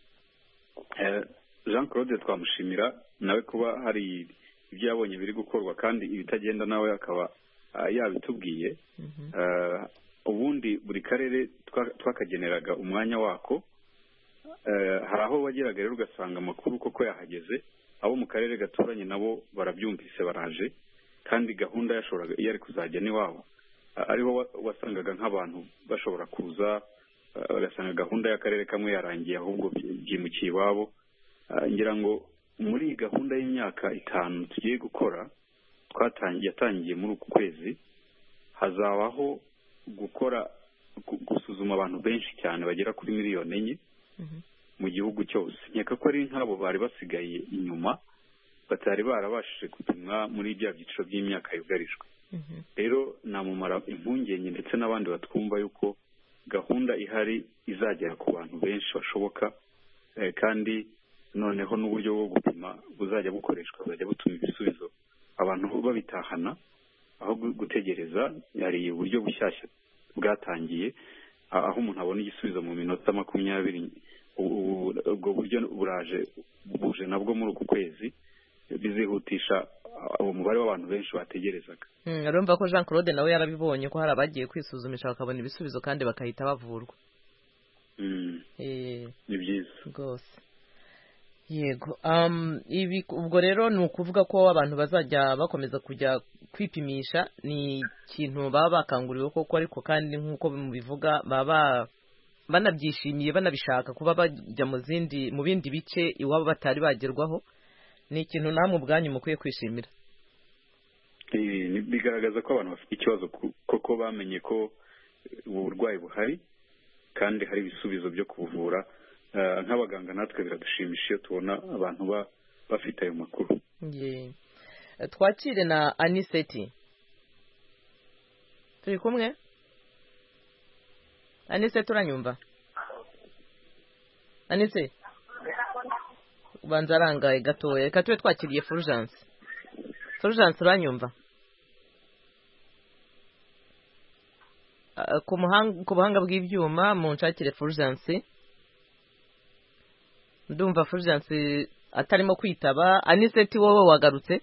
Jean Claude twamushimira nawe kuba hari ibyo yabonye biri gukorwa kandi ibitagenda nawe akaba yabitubwiye ubundi buri karere twakageneraga umwanya wako hari aho wageraga rero ugasanga amakuru koko yahageze abo mu karere gaturanye nabo barabyumvise baraje kandi gahunda yashoboraga iyo ari kuzajya n'iwabo ariho wasangaga nk'abantu bashobora kuza bagasanga gahunda y'akarere kamwe yarangiye ahubwo byimukiye iwabo ngira ngo muri iyi gahunda y'imyaka 5 tugiye gukora yatangiye muri uku kwezi hazabaho gusuzuma abantu benshi cyane bagera kuri 1 miliyoni mu gihugu cyose nkeka ko ari nk'abo bari basigaye inyuma batari barabashije gupimwa muri bya byiciro by'imyaka yugarijwe rero namumara impungenge ndetse n'abandi batwumva yuko gahunda ihari izagera ku bantu benshi bashoboka kandi noneho n'uburyo bwo gupima buzajya bukoreshwa buzajya butuma ibisubizo abantu babitahana aho gutegereza hari uburyo bushyashya bwatangiye aho umuntu abona igisubizo mu minota 20 ubwo buryo buje nabwo muri uku kwezi bizihutisha umubare w'abantu benshi bategerezaga urumva ko Jean Claude nawe yarabibonye ko hari abagiye kwisuzumisha bakabona ibisubizo kandi bakahita bavurwa ni byiza rwose yego ubwo rero ni ukuvuga ko abantu bazajya bakomeza kujya kwipimisha, ni ikintu baba bakanguriwe koko, ariko kandi nk'uko mubivuga baba banabyishimiye banabishaka kuba bajya mu bindi bice iwabo batari bagerwaho. Ni ikintu namwe ubwanyu mukwiye kwishimira. Bigaragaza ko abantu bafite ikibazo koko bamenye ko uburwayi buhari kandi hari ibisubizo byo kubuvura. Nk'abaganga natwe biradushimisha iyo tubona abantu bafite ayo makuru. Twakire na Aniseti. Turi kumwe? Aniseti uranyumva? Aniseti ubanza arangaye gatoya. Reka tube twakiriye Fulgence. Fulgence uranyumva? Ku buhanga bw'ibyuma mu nshakire Fulgence. Ndumva Fulgence atarimo kwitaba. Aniseti wowe wagarutse?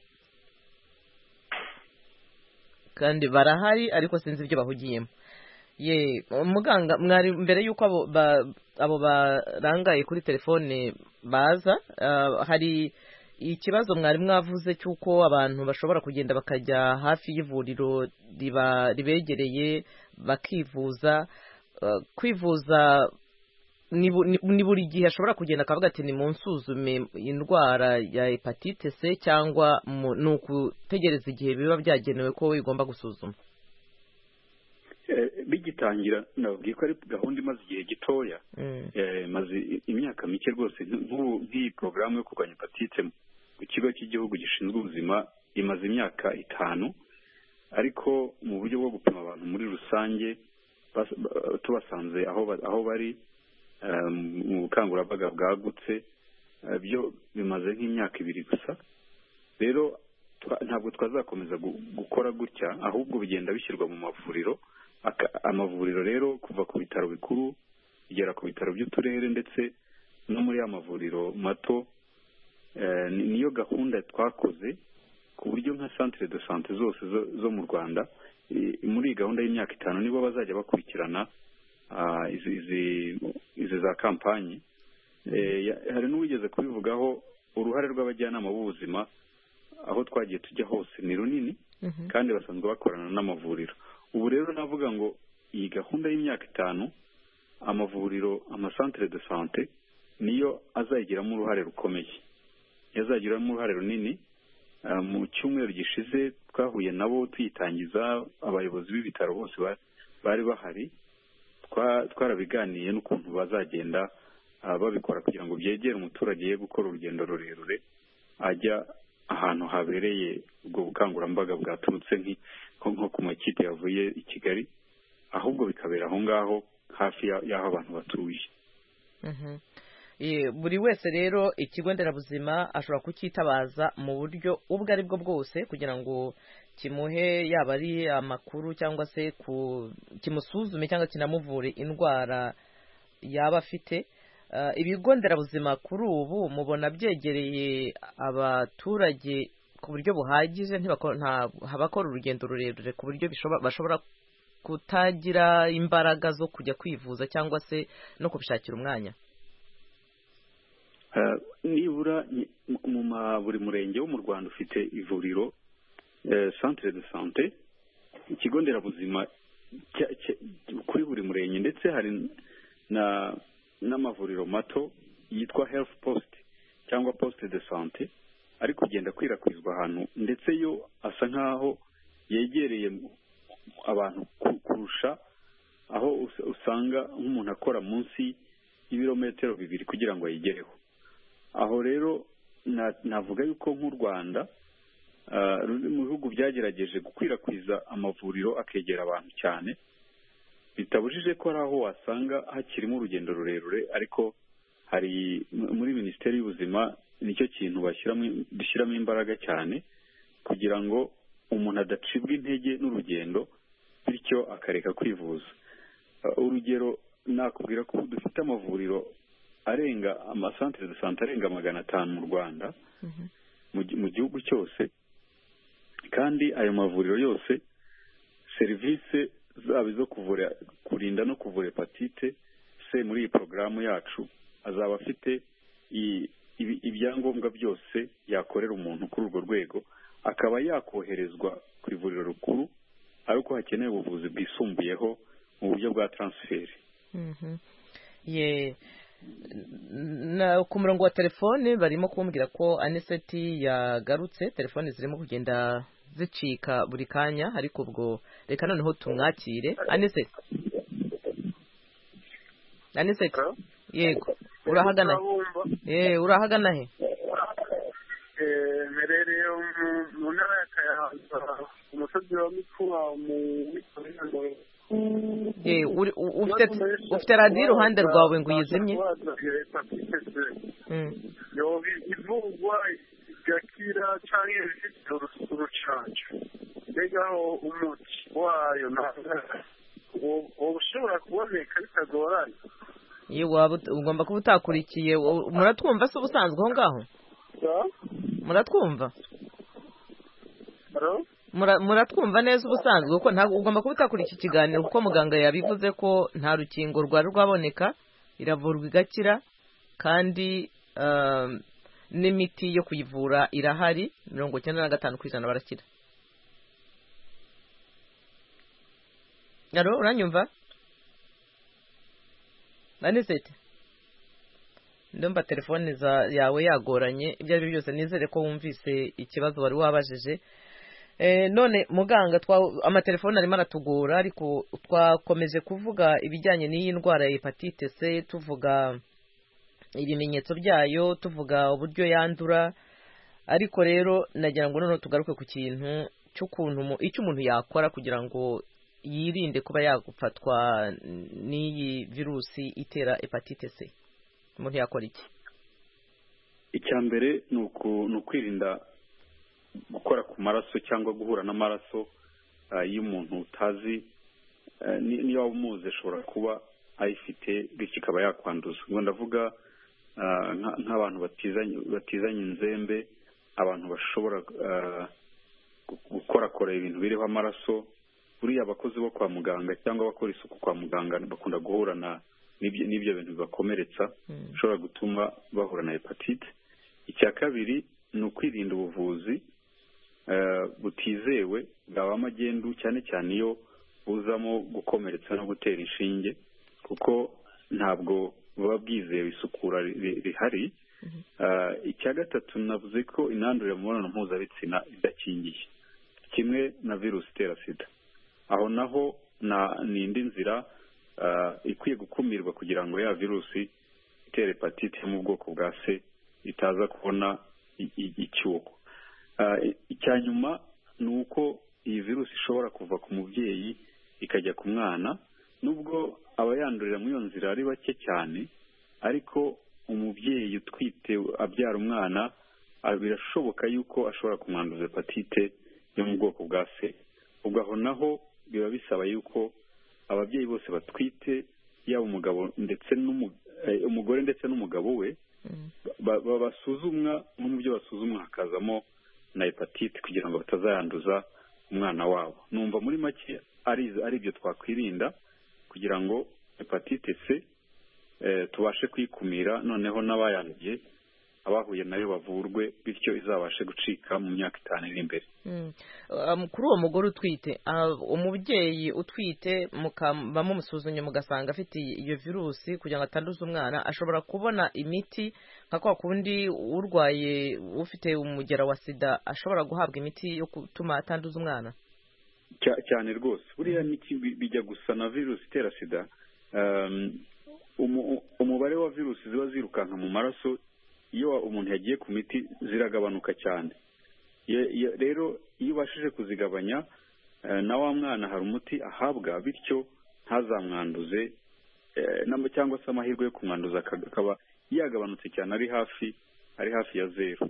Kandi barahari ariko sinzi ibyo bahugiyemo. Muganga mwari mbere yuko abo barangaye kuri telefone baza, hari ikibazo mwari mwavuze cy'uko abantu bashobora kugenda bakajya hafi y'ivuriro ribegereye bakivuza. Kwivuza ni buri gihe ashobora kugenda akavuga ati ni munsuzume indwara ya hepatite C, cyangwa ni ukutegereza igihe biba byagenewe ko igomba gusuzuma? Bigitangira nabwiye ko ari gahunda imaze igihe gitoya, maze imyaka mike rwose. Nk'iyi porogaramu yo kurwanya hepatite mu kigo cy'igihugu gishinzwe ubuzima imaze imyaka 5, ariko mu buryo bwo gupima abantu muri rusange tubasanze aho bari mu bukangurambaga bwagutse, byo bimaze nk'imyaka 2 gusa. Rero ntabwo twazakomeza gukora gutya, ahubwo bigenda bishyirwa mu mavuriro. Amavuriro rero kuva ku bitaro bikuru kugera ku bitaro by'uturere ndetse no muri ya mavuriro mato, niyo gahunda twakoze, ku buryo nka centre de santé zose zo mu Rwanda muri iyi gahunda y'imyaka 5 nibo bazajya bakurikirana izi za kampanye. Hari n'uwigeze kubivugaho, uruhare rw'abajyanama b'ubuzima aho twagiye tujya hose ni runini, kandi basanzwe bakorana n'amavuriro. Ubu rero navuga ngo iyi gahunda y'imyaka 5 amavuriro, amasantere de sante niyo azayigiramo uruhare rukomeye, yazagiramo uruhare runini. Mu cyumweru gishize twahuye nabo tuyitangiza, abayobozi b'ibitaro bose bari bahari, twarabiganiye n'ukuntu bazagenda babikora kugira ngo byegere umuturage ye gukora urugendo rurerure ajya ahantu habereye ubwo bukangurambaga bwaturutse nko ku makipe yavuye i Kigali, ahubwo bikabera aho ngaho hafi y'aho abantu batuye. Buri wese rero ikigo nderabuzima ashobora kucyitabaza mu buryo ubwo ari bwo bwose kugira ngo kimuhe yaba ari amakuru cyangwa se kimusuzume cyangwa kinamuvure indwara yaba afite. Ibigo nderabuzima kuri ubu mubona byegereye abaturage ku buryo buhagije, habakora urugendo rurerure ku buryo bashobora kutagira imbaraga zo kujya kwivuza cyangwa se no kubishakira umwanya? Nibura buri murenge wo mu Rwanda ufite ivuriro, centre de santé, ikigo nderabuzima kuri buri murenge, ndetse hari n'amavuriro mato yitwa health post cyangwa poste de santé ari kugenda akwirakwizwa ahantu, ndetse yo asa nkaho yegereye abantu kurusha aho usanga nk'umuntu akora munsi y'ibirometero 2 kugira ngo ayigereho. Aho rero navuga yuko nk'u Rwanda ruri mu bihugu byagerageje gukwirakwiza amavuriro akegera abantu cyane, bitabujije ko ari aho wasanga hakirimo urugendo rurerure, ariko hari muri Minisiteri y'Ubuzima nicyo kintu dushyiramo imbaraga cyane kugira ngo umuntu adacibwa intege n'urugendo bityo akareka kwivuza. Urugero nakubwira ko dufite amavuriro arenga amasantere de sante arenga 500 mu Rwanda, mu gihugu cyose, kandi ayo mavuriro yose serivisi zaba izo kurinda no kuvura hepatite C muri iyi porogaramu yacu azaba afite ibyangombwa byose yakorera umuntu kuri urwo rwego akaba yakoherezwa ku ivuriro rikuru ariko hakenewe ubuvuzi bwisumbuyeho mu buryo bwa transferi. Ku murongo wa telefone barimo kumbwira ko Aniseti yagarutse, telefone zirimo kugenda zicika buri kanya, ariko ubwo reka noneho tumwakire. Aniseti, yego, urahagana urahagana he? Merereye mu ntara ya Kayanza umusozi wa Mikuba mu ufite radiyo iruhande rwawe ngo uyizimye? ivugwa igakira cyangwa ifite urucanco, mbega umuti wayo woba ushobora kuboneka bitagoranye? Ugomba kuba utakurikiye. Muratwumva se ubusanzwe aho ngaho? Muratwumva? Muratwumva neza ubusanzwe? Kuko ntabwo ugomba kuba utakurikiye ikiganiro, kuko muganga yabivuze ko nta rukingo rwari rwaboneka, iravurwa igakira kandi n'imiti yo kuyivura irahari, 95% barakira. Uranyumva? Aniseti, ndumva telefone yawe yagoranye. Ibyo ari byo byose nizere ko wumvise ikibazo wari wabajije. None muganga, amatelefone arimo aratugora, ariko twakomeje kuvuga ibijyanye n'iyi ndwara ya hepatite C, tuvuga ibimenyetso byayo, tuvuga uburyo yandura, ariko rero nagira ngo noneho tugaruke ku kintu cy'ukuntu icyo umuntu yakora kugira ngo yirinde kuba yagufatwa n'iyi virusi itera hepatite C. Umuntu yakora iki? Icya mbere ni ukwirinda gukora ku maraso cyangwa guhura n'amaraso y'umuntu utazi, niyo waba umuzi ashobora kuba ayifite bityo ikaba yakwanduza. ngo ndavuga nk'abantu batizanye inzembe, abantu bashobora gukorakora ibintu biriho amaraso. Buriya abakozi bo kwa muganga cyangwa abakora isuku kwa muganga bakunda guhura n'ibyo bintu bibakomeretsa bishobora gutuma bahura na hepatite. Icya kabiri ni ukwirinda ubuvuzi butizewe bwaba magendu, cyane cyane iyo buzamo gukomeretsa no gutera inshinge, kuko ntabwo buba bwizewe isukura rihari. Icya gatatu navuze ko inandurira mu mibonano mpuzabitsina idakingiye, kimwe na virusi itera sida. Aho naho ni indi nzira ikwiye gukumirwa kugira ngo ya virusi itera hepatite yo mu bwoko bwa C itaza kubona icyuho. Icya nyuma ni uko iyi virusi ishobora kuva ku mubyeyi ikajya ku mwana, nubwo abayandurira muri iyo nzira ari bake cyane, ariko umubyeyi utwite abyara umwana birashoboka yuko ashobora kumwanduza hepatite yo mu bwoko bwa C. ubwo aho naho biba bisaba yuko ababyeyi bose batwite, yaba umugore ndetse n'umugabo we, basuzumwa, no mu byo basuzumwa hakazamo na hepatite kugira ngo batazayanduza umwana wabo. Numva muri make ari byo twakwirinda kugira ngo hepatite C tubashe kwikumira, noneho n'abayanduye abahuye nayo bavurwe, bityo izabashe gucika mu myaka 5 iri imbere. Kuri uwo mugore utwite, umubyeyi utwite bamusuzumye mugasanga afite iyo virusi kugira ngo atanduza umwana, ashobora kubona imiti nka kwa kundi urwaye ufite umugera wa sida ashobora guhabwa imiti yo gutuma atanduza umwana? Cyane rwose, buriya bijya gusa na virusi itera sida. Umubare wa virusi ziba zirukanka mu maraso iyo umuntu yagiye ku miti ziragabanuka cyane. Rero iyo ubashije kuzigabanya, na wa mwana hari umuti ahabwa, bityo ntazamwanduze, cyangwa se amahirwe yo kumwanduza akaba yagabanutse cyane, ari hafi ya 0.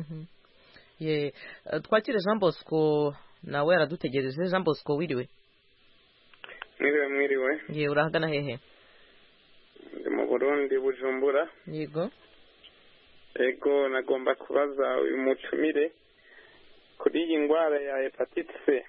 Twakire Jean Bosco, nawe aradutegereje. Jean Bosco, wiriwe? Mwiriwe. Urahagana hehe? Ndi mu Burundi, Bujumbura. Yego. Ego, nagomba kubaza uyu mutumire kuri iyi ndwara ya hepatite C.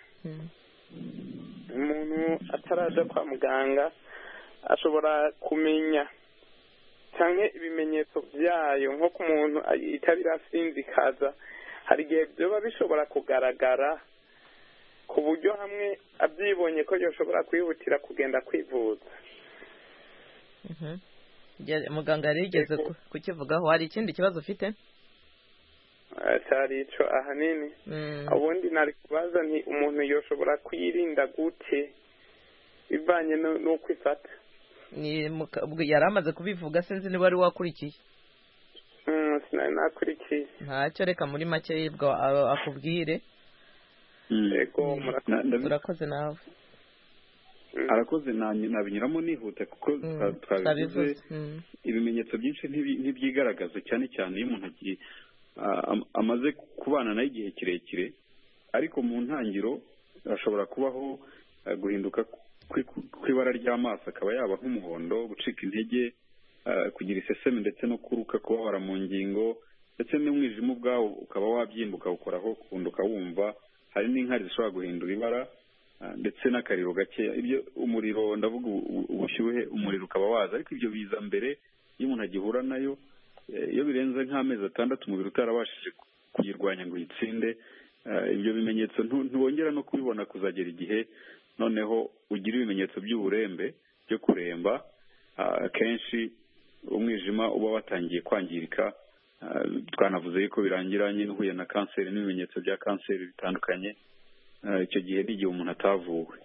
Umuntu ataraja kwa muganga ashobora kumenya cyangwa ibimenyetso byayo nko ku muntu itabirasinzikaza hari igihe byoba bishobora kugaragara ku buryo hamwe abyibonye ko yoshobora kwihutira kugenda kwivuza. Muganga yari yigeze kukivugaho. Hari ikindi kibazo ufite? Cyari ico ahanini. Ubundi nari kubaza nti umuntu yoshobora kwirinda gute bivanye n'uko ifata. Yari amaze kubivuga, sinzi niba wari wakurikiye. Sinari nakurikiye. Ntacyo, reka muri make yibwo akubwire. Yego, murakoze nawe. Arakoze, nabinyuramo nihuta kuko twabivuze ibimenyetso byinshi ntibyigaragaza, cyane cyane iyo umuntu amaze kubana nayo igihe kirekire, ariko mu ntangiro hashobora kubaho guhinduka kw'ibara ry'amaso, akaba yaba nk'umuhondo, gucika intege, kugira iseseme ndetse no kuruka, kubabara mu ngingo, ndetse n'umwijima ubwawo ukaba wabyimbuka ukoraho kunduka wumva. Hari n'inkari zishobora guhindura ibara ndetse n'akariro gake. Ibyo umuriro, ndavuga ubushyuhe, umuriro ukaba waza, ariko ibyo biza mbere iyo umuntu agihura nayo. Iyo birenze nk'amezi 6 umubiri utarabashije kuyirwanya ngo uyitsinde, ibyo bimenyetso ntibongera no kubibona kuzagera igihe noneho ugira ibimenyetso by'uburembe byo kuremba. Kenshi umwijima uba watangiye kwangirika. Twanavuze yuko birangira nyine uhuye na kanseri n'ibimenyetso bya kanseri bitandukanye. Icyo gihe n'igihe umuntu atavuwe.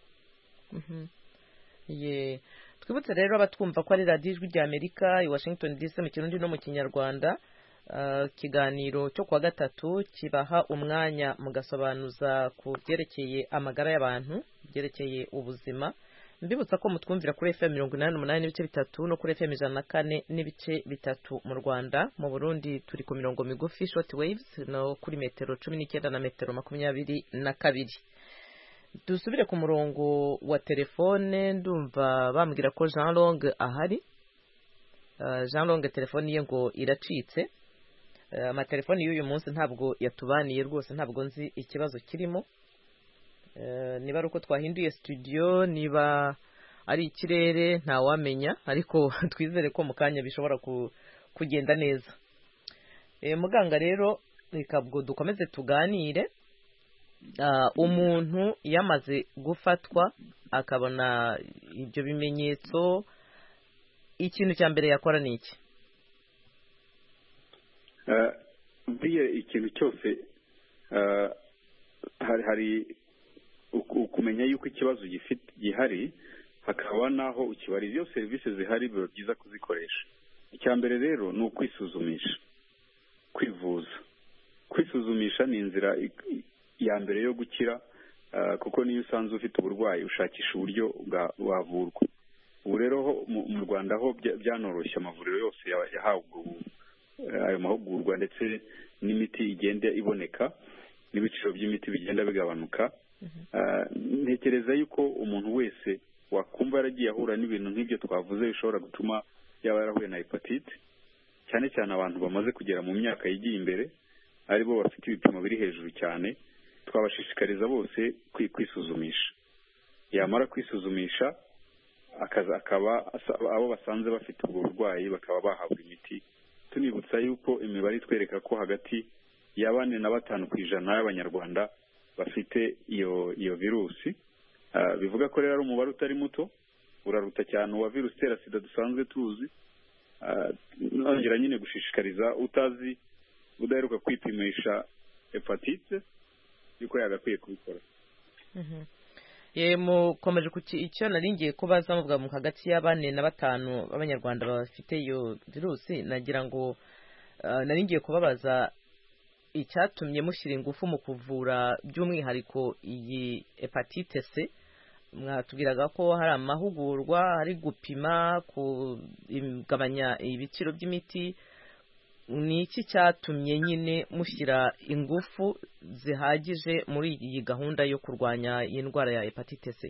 Twibutse rero abatwumva ko ari radiyo ijwi ry'Amerika i Washington DC mu Kirundi no mu Kinyarwanda. Ikiganiro cyo kuwa gatatu kibaha umwanya mugasobanuza ku byerekeye amagara y'abantu, byerekeye ubuzima. Mbibutsa ko mutwumvira kuri FM 88 n'ibice 3 no kuri FM 104 n'ibice 3 mu Rwanda. Mu Burundi turi ku mirongo migufi short waves no kuri metero 19 na metero 22. Dusubire ku murongo wa telefone, ndumva bambwira ko Jean Long ahari. Jean Long telefone ye ngo iracitse. Amatelefoni y'uyu munsi ntabwo yatubaniye rwose, ntabwo nzi ikibazo kirimo. Niba ari uko twahinduye studio, niba ari ikirere ntawamenya, ariko twizere ko mu kanya bishobora kugenda neza. Muganga rero reka bwo dukomeze tuganire. Umuntu yamaze gufatwa akabona ibyo bimenyetso, ikintu cya mbere yakora ni iki? Buriya ikintu cyose hari ukumenya yuko ikibazo gihari, hakaba naho ukibariza. iyo serivisi zihari biba byiza kuzikoresha. Icya mbere rero ni ukwisuzumisha, kwivuza. Kwisuzumisha ni inzira ya mbere yo gukira, kuko niyo usanzwe ufite uburwayi ushakisha uburyo wavurwa. Ubu rero mu Rwanda ho byanoroshye, amavuriro yose yahawe ayo mahugurwa, ndetse n'imiti igenda iboneka, n'ibiciro by'imiti bigenda bigabanuka. Ntekereza yuko umuntu wese wakumva yaragiye ahura n'ibintu nk'ibyo twavuze bishobora gutuma yaba yarahuye na hepatite, cyane cyane abantu bamaze kugera mu myaka yigiye imbere, aribo bafite ibipimo biri hejuru cyane, twabashishikariza bose kwisuzumisha. Yamara kwisuzumisha akaba abo basanze bafite ubwo burwayi bakaba bahabwa imiti. Tunibutsa yuko imibare itwereka ko hagati ya 4 na 5% y'Abanyarwanda bafite iyo virusi. Bivuga ko rero ari umubare utari muto, uraruta cyane uwa virusi itera sida dusanzwe tuzi. Nongera nyine gushishikariza utazi, udaheruka kwipimisha hepatite, yuko yagakwiye kubikora. Mukomeje icyo naringiye kubaza muvuga mu hagati ya 4 na 5 b'Abanyarwanda bafite iyo virusi. Nagira ngo naringiye kubabaza icyatumye mushyira ingufu mu kuvura by'umwihariko iyi hepatite C. Mwatubwiraga ko hari amahugurwa, hari gupima, kugabanya ibiciro by'imiti. Ni iki cyatumye nyine mushyira ingufu zihagije muri iyi gahunda yo kurwanya iyi ndwara ya hepatite C?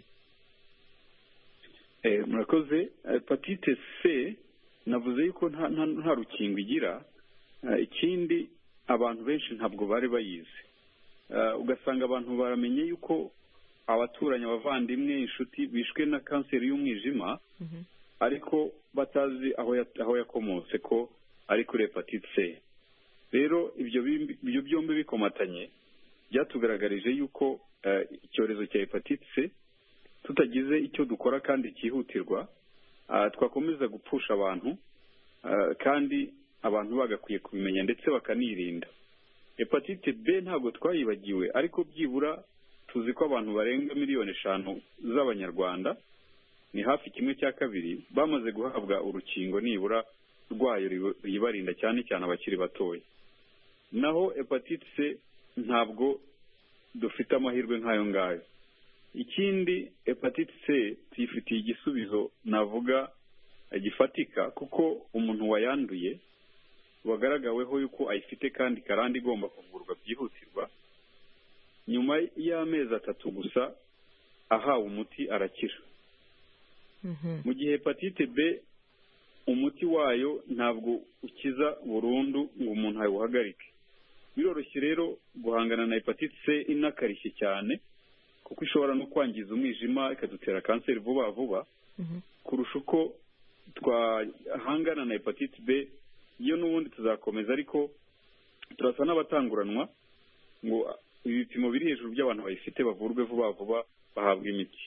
Murakoze. Hepatite C navuze yuko nta rukingo igira. Ikindi abantu benshi ntabwo bari bayizi. Ugasanga abantu baramenye yuko abaturanyi, abavandimwe, inshuti bishwe na kanseri y'umwijima, ariko batazi aho yakomotse ko ari kuri hepatite C. Rero ibyo byombi bikomatanye byatugaragarije yuko icyorezo cya hepatite C tutagize icyo dukora kandi cyihutirwa twakomeza gupfusha abantu kandi abantu bagakwiye kubimenya ndetse bakanirinda. Hepatite B ntabwo twayibagiwe, ariko byibura tuzi ko abantu barenga 5 miliyoni z'abanyarwanda, ni hafi 1/2 bamaze guhabwa urukingo nibura rwayo ribarinda cyane cyane abakiri batoya. Naho hepatite C ntabwo dufite amahirwe nk'ayo ngayo. Ikindi, hepatite C tuyifitiye igisubizo navuga gifatika, kuko umuntu wayanduye wagaragaweho yuko ayifite kandi karandi igomba kuvurwa byihutirwa, nyuma y'amezi 3 gusa ahawe umuti arakira. Mu gihe hepatite B umuti wayo ntabwo ukiza burundu ngo umuntu awuhagarike. Biroroshye rero guhangana na hepatite C inakarishye cyane, kuko ishobora no kwangiza umwijima ikadutera kanseri vuba vuba, kurusha uko twahangana na hepatite B. Iyo n'ubundi tuzakomeza, ariko turasa n'abatanguranwa ngo ibipimo biri hejuru by'abantu bayifite bavurwe vuba vuba bahabwa imiti.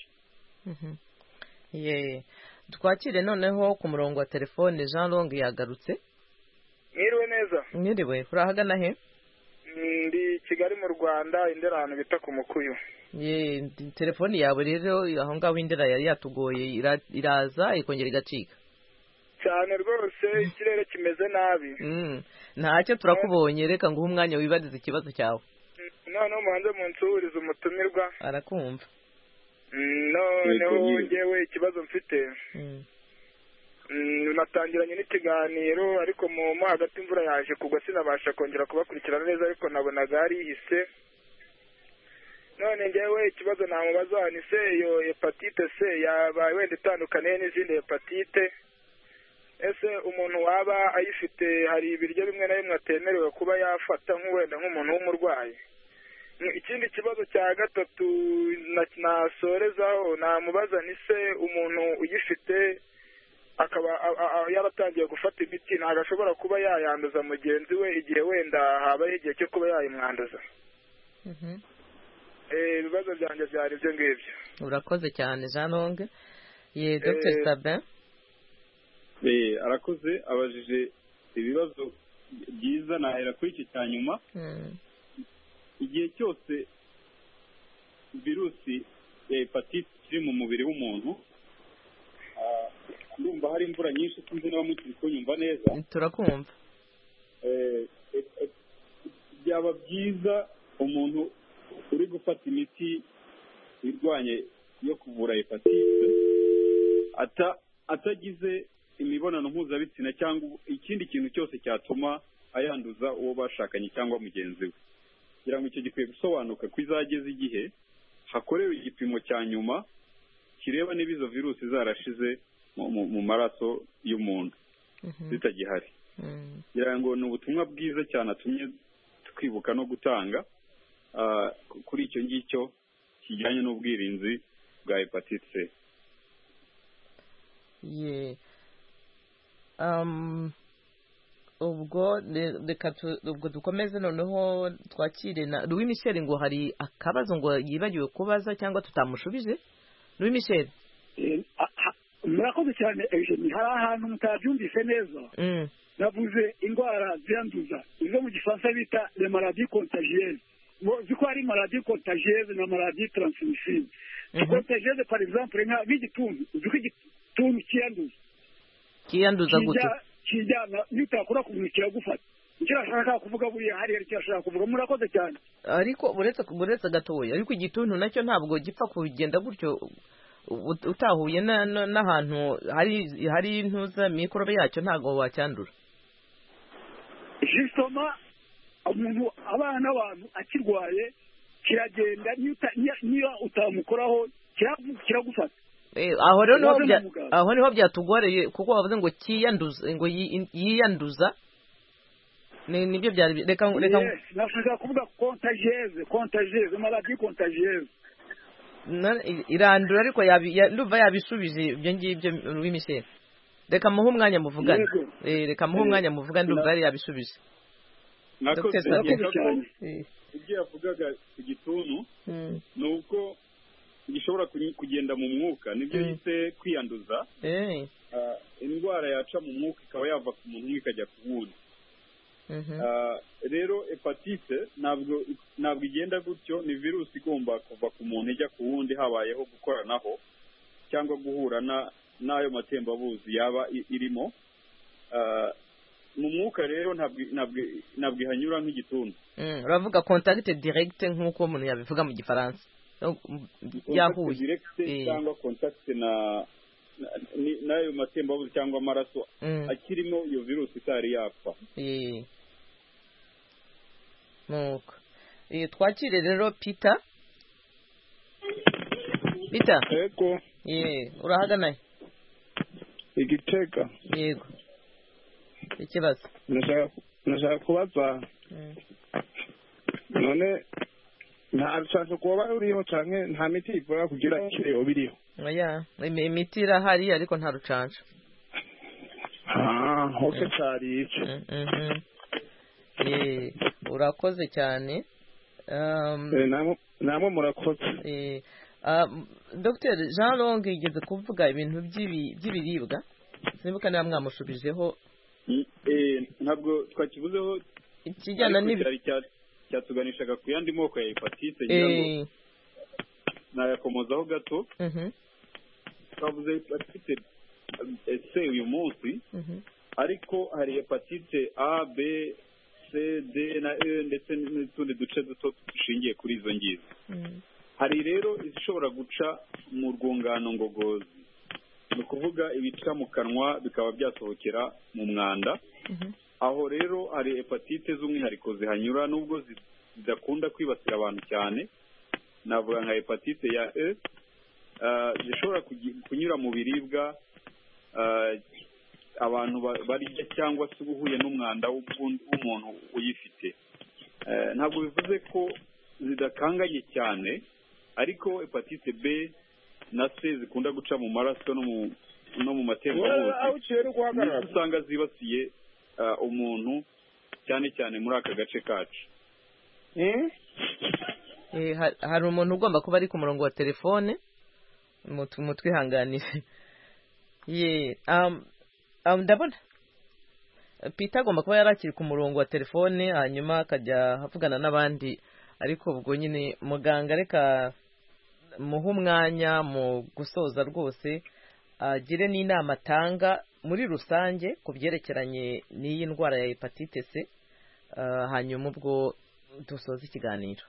Twakire noneho ku murongo wa telefone Jean Long yagarutse. Mwiriwe neza. Mwiriwe, urahagana he? Ndi Kigali mu Rwanda, Indera ahantu bita ku Mukuyu. Telefone yawe rero aho ngaho Indera yari yatugoye iraza ikongera igacika cyane rwose, ikirere kimeze nabi. Ntacyo turakubonye, reka nguhe umwanya wibadize ikibazo cyawe. Noneho muhanze munsubiriza umutumirwa. Arakumva. Noneho ngewe ikibazo mfite, natangiranye n'ikiganiro ariko mu hagati imvura yaje kugwa sinabasha kongera kubakurikirana neza, ariko nabonaga ari ihise. None ngewe ikibazo namubaza ni se iyo hepatite C yabaye wenda itandukaniye n'izindi hepatite. Ese umuntu waba ayifite hari ibiryo bimwe na bimwe atemerewe kuba yafata nk'uwenda nk'umuntu w'umurwayi? Ikindi kibazo cya gatatu nasorezaho namubaza ni se umuntu uyifite akaba yaratangiye gufata imiti ntabwo ashobora kuba yayanduza mugenzi we igihe wenda habaye igihe cyo kuba yayimwanduza? Ibibazo byanjye byari ibyo ngibyo. Urakoze cyane Jean Long. Dr. Sabin. Arakoze, abajije ibibazo byiza. Nahera kuri iki cya nyuma. Igihe cyose virusi ya hepatite iri mu mubiri w'umuntu, ndumva hari imvura nyinshi, sinzi niba mukiri kunyumva neza. Turakumva. Byaba byiza umuntu uri gufata imiti irwanye yo kuvura hepatite atagize imibonano mpuzabitsina cyangwa ikindi kintu cyose cyatuma ayanduza uwo bashakanye cyangwa mugenzi we. Kugira ngo icyo gikwiye gusobanuka ko izageze igihe hakorewe igipimo cya nyuma kireba niba izo virusi zarashize mu maraso y'umuntu zitagihari. Kugira ngo ni ubutumwa bwiza cyane atumye twibuka no gutanga kuri icyo ngicyo kijyanye n'ubwirinzi bwa hepatite C. ubwo dukomeze noneho twakire na Louis Michel. Ngo hari akabazo ngo yibagiwe kubaza cyangwa tutamushubije. Louis Michel. Murakoze cyane Eugenie, hari ahantu mutabyumvise neza. Navuze indwara ziranduza izo mu gifaransa bita les maladies contagieuses. Ziko ari maladie contagieuse na maladie transmissible. Contagieuse par exemple nk'igituntu, ziko igituntu kiyanduza gute? Kijyana nitakura ku muntu kiragufata. Icyo ashaka kuvuga buriya hari icyo ashaka kuvuga. Murakoze cyane. Ariko buretse gatoya, ariko igituntu nacyo ntabwo gipfa kugenda gutyo utahuye n'ahantu hari intuza mikorobe yacyo ntabwo wacyandura. Justement umuntu abana n'abantu akirwaye kiragenda niyo utamukoraho kiragufata. Aho niho byatugoreye kuko bavuze ngo kiyanduza, ngo yiyanduza. Nibyo byari reka nashaka kuvuga contagieuse maladie contagieuse. Irandura ariko ndumva yabishubije ibyo ngibyo Louis Michel. reka muhe umwanya muvugane reka muhe umwanya muvugane ndumva yari yabishubije nakoze ibyo yavugaga ku gituntu ni uko gishobora kugenda mu mwuka nibyo yise kwiyanduza indwara yaca mu mwuka ikaba yava ku muntu umwe ikajya ku wundi rero hepatite ntabwo igenda gutyo ni virusi igomba kuva ku muntu ijya ku wundi habayeho gukoranaho cyangwa guhura n'ayo matembabuzi yaba irimo mu mwuka rero ntabwo ihanyura nk'igituntu uravuga contact direct nk'uko umuntu yabivuga mu gifaransa yahuye cyangwa contact n'ayo matembabuzi cyangwa amaraso akirimo iyo virusi itari yapfa nuko twakire rero Peter yego urahagana Igitega yego ikibazo nashaka kubaza none nta chance kuba uriho canke nta miti ivura kugira ikireo biriho oya imiti irahari ariko nta rucanca hose cyari ico urakoze cyane namwe murakoze Dr. Jean Long yigeze kuvuga ibintu by'ibiribwa simbuka niba mwamushubijeho ntabwo twakivuzeho ikijyana n'ibi cyatuganishaga ku yandi moko ya hepatite ngira nayakomozaho gato twavuze hepatite C uyu munsi ariko hari hepatite A B C D na E ndetse n'utundi duce duto dushingiye kuri izo ngizo hari rero izishobora guca mu rwungano ngogozi ni ukuvuga ibica mu kanwa bikaba byasohokera mu mwanda aho rero hari hepatite z'umwihariko zihanyura nubwo zidakunda kwibasira abantu cyane navuga nka hepatite ya E zishobora kunyura mu biribwa abantu barya cyangwa se uhuye n'umwanda w'umuntu uyifite ntabwo bivuze ko zidakanganye cyane ariko hepatite B na C zikunda guca mu maraso no mu matembabuzi usanga zibasiye umuntu cyane cyane muri aka gace kacu hari umuntu ugomba kuba ari ku murongo wa telefone mutwihanganire ndabona Peter agomba kuba yarakiri ku murongo wa telefone hanyuma akajya avugana n'abandi ariko ubwo nyine muganga reka muhe umwanya mu gusoza rwose agire n'inama atanga muri rusange ku byerekeranye n'iyi ndwara ya hepatite C hanyuma ubwo dusoza ikiganiro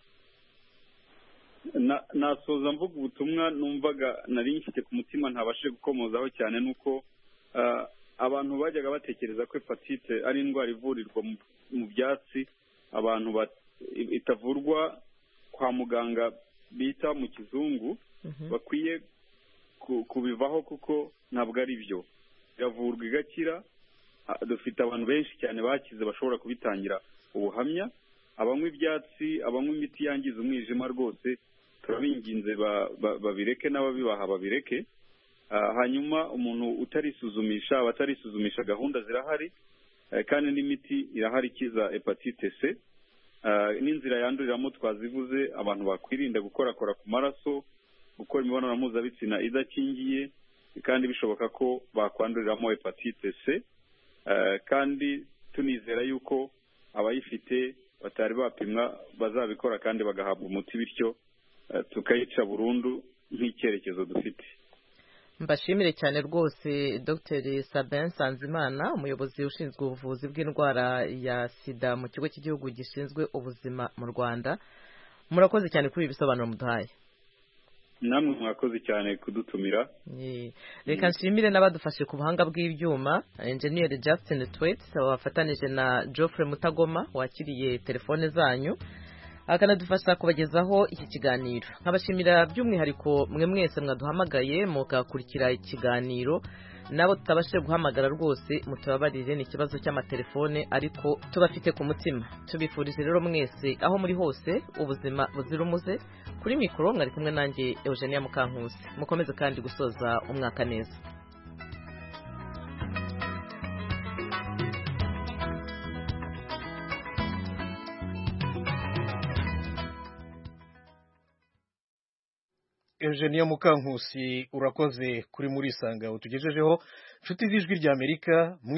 nasoza mvuga ubutumwa numvaga nari mfite ku mutima ntabashije gukomozaho cyane nuko abantu bajyaga batekereza ko hepatite ari indwara ivurirwa mu byatsi abantu itavurwa kwa muganga bita mu kizungu bakwiye kubivaho kuko ntabwo ari byo iravurwa igakira dufite abantu benshi cyane bakize bashobora kubitangira ubuhamya abanywa ibyatsi abanywa imiti yangiza umwijima rwose turabinginze babireke n'ababibaha babireke hanyuma umuntu utarisuzumisha abatarisuzumisha gahunda zirahari kandi n'imiti irahari ikiza hepatite C n'inzira yanduriramo twazivuze abantu bakwirinda gukorakora ku maraso gukora imibonano mpuzabitsina idakingiye kandi bishoboka ko bakwanduriramo hepatite C kandi tunizera yuko abayifite batari bapimwa bazabikora kandi bagahabwa umuti bityo tukayica burundu nk'icyerekezo dufite mbashimire cyane rwose Dr. Sabin Nsanzimana umuyobozi ushinzwe ubuvuzi bw'indwara ya sida mu kigo cy'igihugu gishinzwe ubuzima mu Rwanda murakoze cyane kuri ibi bisobanuro muduhaye namwe mwakoze cyane kudutumira reka nshimire n'abadufashe ku buhanga bw'ibyuma engineer Justin Twet wafatanije na Geoffrey Mutagoma wakiriye telefone zanyu akanadufasha kubagezaho iki kiganiro nkabashimira by'umwihariko mwe mwese mwaduhamagaye mugakurikira ikiganiro nabo tutabashije guhamagara rwose mutababarire ni ikibazo cy'amatelefone ariko tubafite ku mutima tubifurije rero mwese aho muri hose ubuzima buzira umuze kuri mikoro mwari kumwe nanjye Eugenia Mukankusi mukomeze kandi gusoza umwaka neza Eugenia Mukankusi urakoze kuri muri Isanga utugejejeho nshuti z'ijwi ry'Amerika.